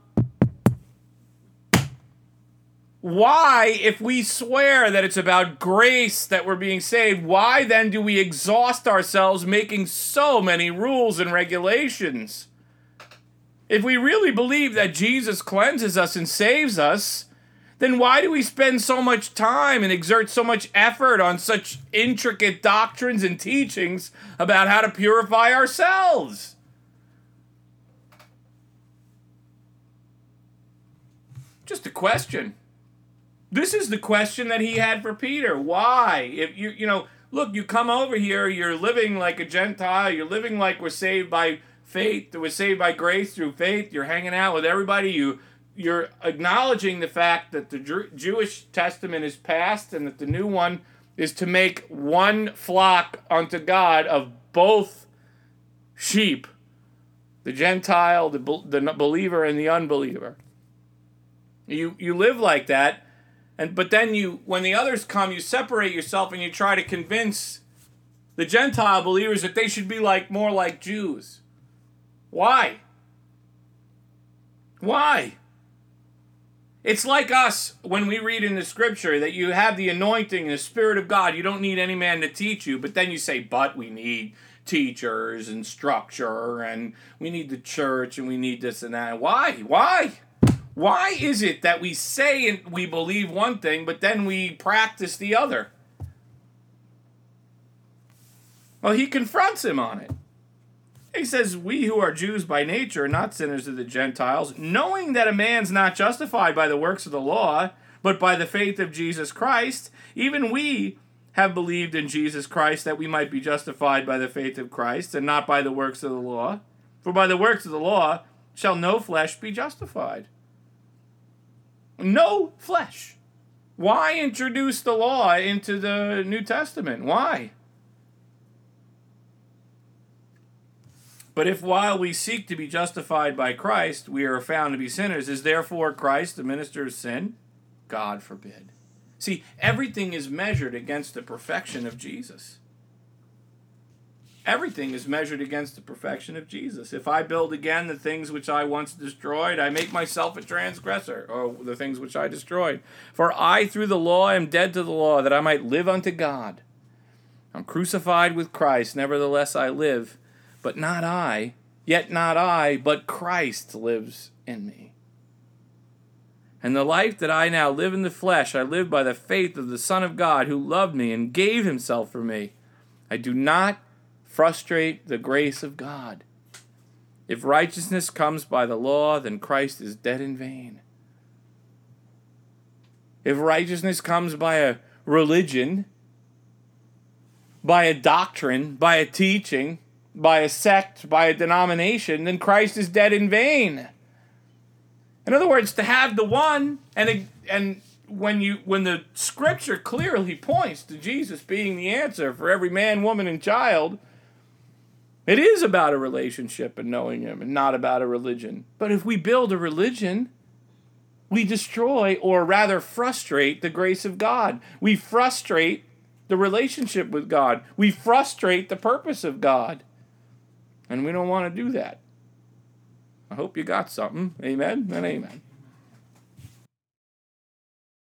[SPEAKER 1] Why, if we swear that it's about grace that we're being saved, why then do we exhaust ourselves making so many rules and regulations? If we really believe that Jesus cleanses us and saves us, then why do we spend so much time and exert so much effort on such intricate doctrines and teachings about how to purify ourselves? Just a question. This is the question that he had for Peter. Why? If you, you know, look, you come over here, you're living like a Gentile, you're living like we're saved by faith, that we're saved by grace through faith, you're hanging out with everybody, you, you're acknowledging the fact that the Jew- Jewish Testament is past and that the new one is to make one flock unto God of both sheep, the Gentile, the, the believer, and the unbeliever. You, you live like that. And, but then you, when the others come, you separate yourself and you try to convince the Gentile believers that they should be like more like Jews. Why? Why? It's like us when we read in the scripture that you have the anointing and the Spirit of God. You don't need any man to teach you, but then you say, but we need teachers and structure and we need the church and we need this and that. Why? Why? Why is it that we say and we believe one thing, but then we practice the other? Well, he confronts him on it. He says, we who are Jews by nature are not sinners of the Gentiles, knowing that a man's not justified by the works of the law, but by the faith of Jesus Christ. Even we have believed in Jesus Christ that we might be justified by the faith of Christ, and not by the works of the law. For by the works of the law shall no flesh be justified. No flesh. Why introduce the law into the New Testament? Why? But if while we seek to be justified by Christ, we are found to be sinners, is therefore Christ the minister of sin? God forbid. See, everything is measured against the perfection of Jesus. Everything is measured against the perfection of Jesus. If I build again the things which I once destroyed, I make myself a transgressor, or the things which I destroyed. For I, through the law, am dead to the law, that I might live unto God. I'm crucified with Christ, nevertheless I live, but not I, yet not I, but Christ lives in me. And the life that I now live in the flesh, I live by the faith of the Son of God, who loved me and gave himself for me. I do not frustrate the grace of God. If righteousness comes by the law, then Christ is dead in vain. If righteousness comes by a religion, by a doctrine, by a teaching, by a sect, by a denomination, then Christ is dead in vain. In other words, to have the one, and and when you when the Scripture clearly points to Jesus being the answer for every man, woman, and child, it is about a relationship and knowing Him, and not about a religion. But if we build a religion, we destroy, or rather frustrate, the grace of God. We frustrate the relationship with God. We frustrate the purpose of God. And we don't want to do that. I hope you got something. Amen and amen.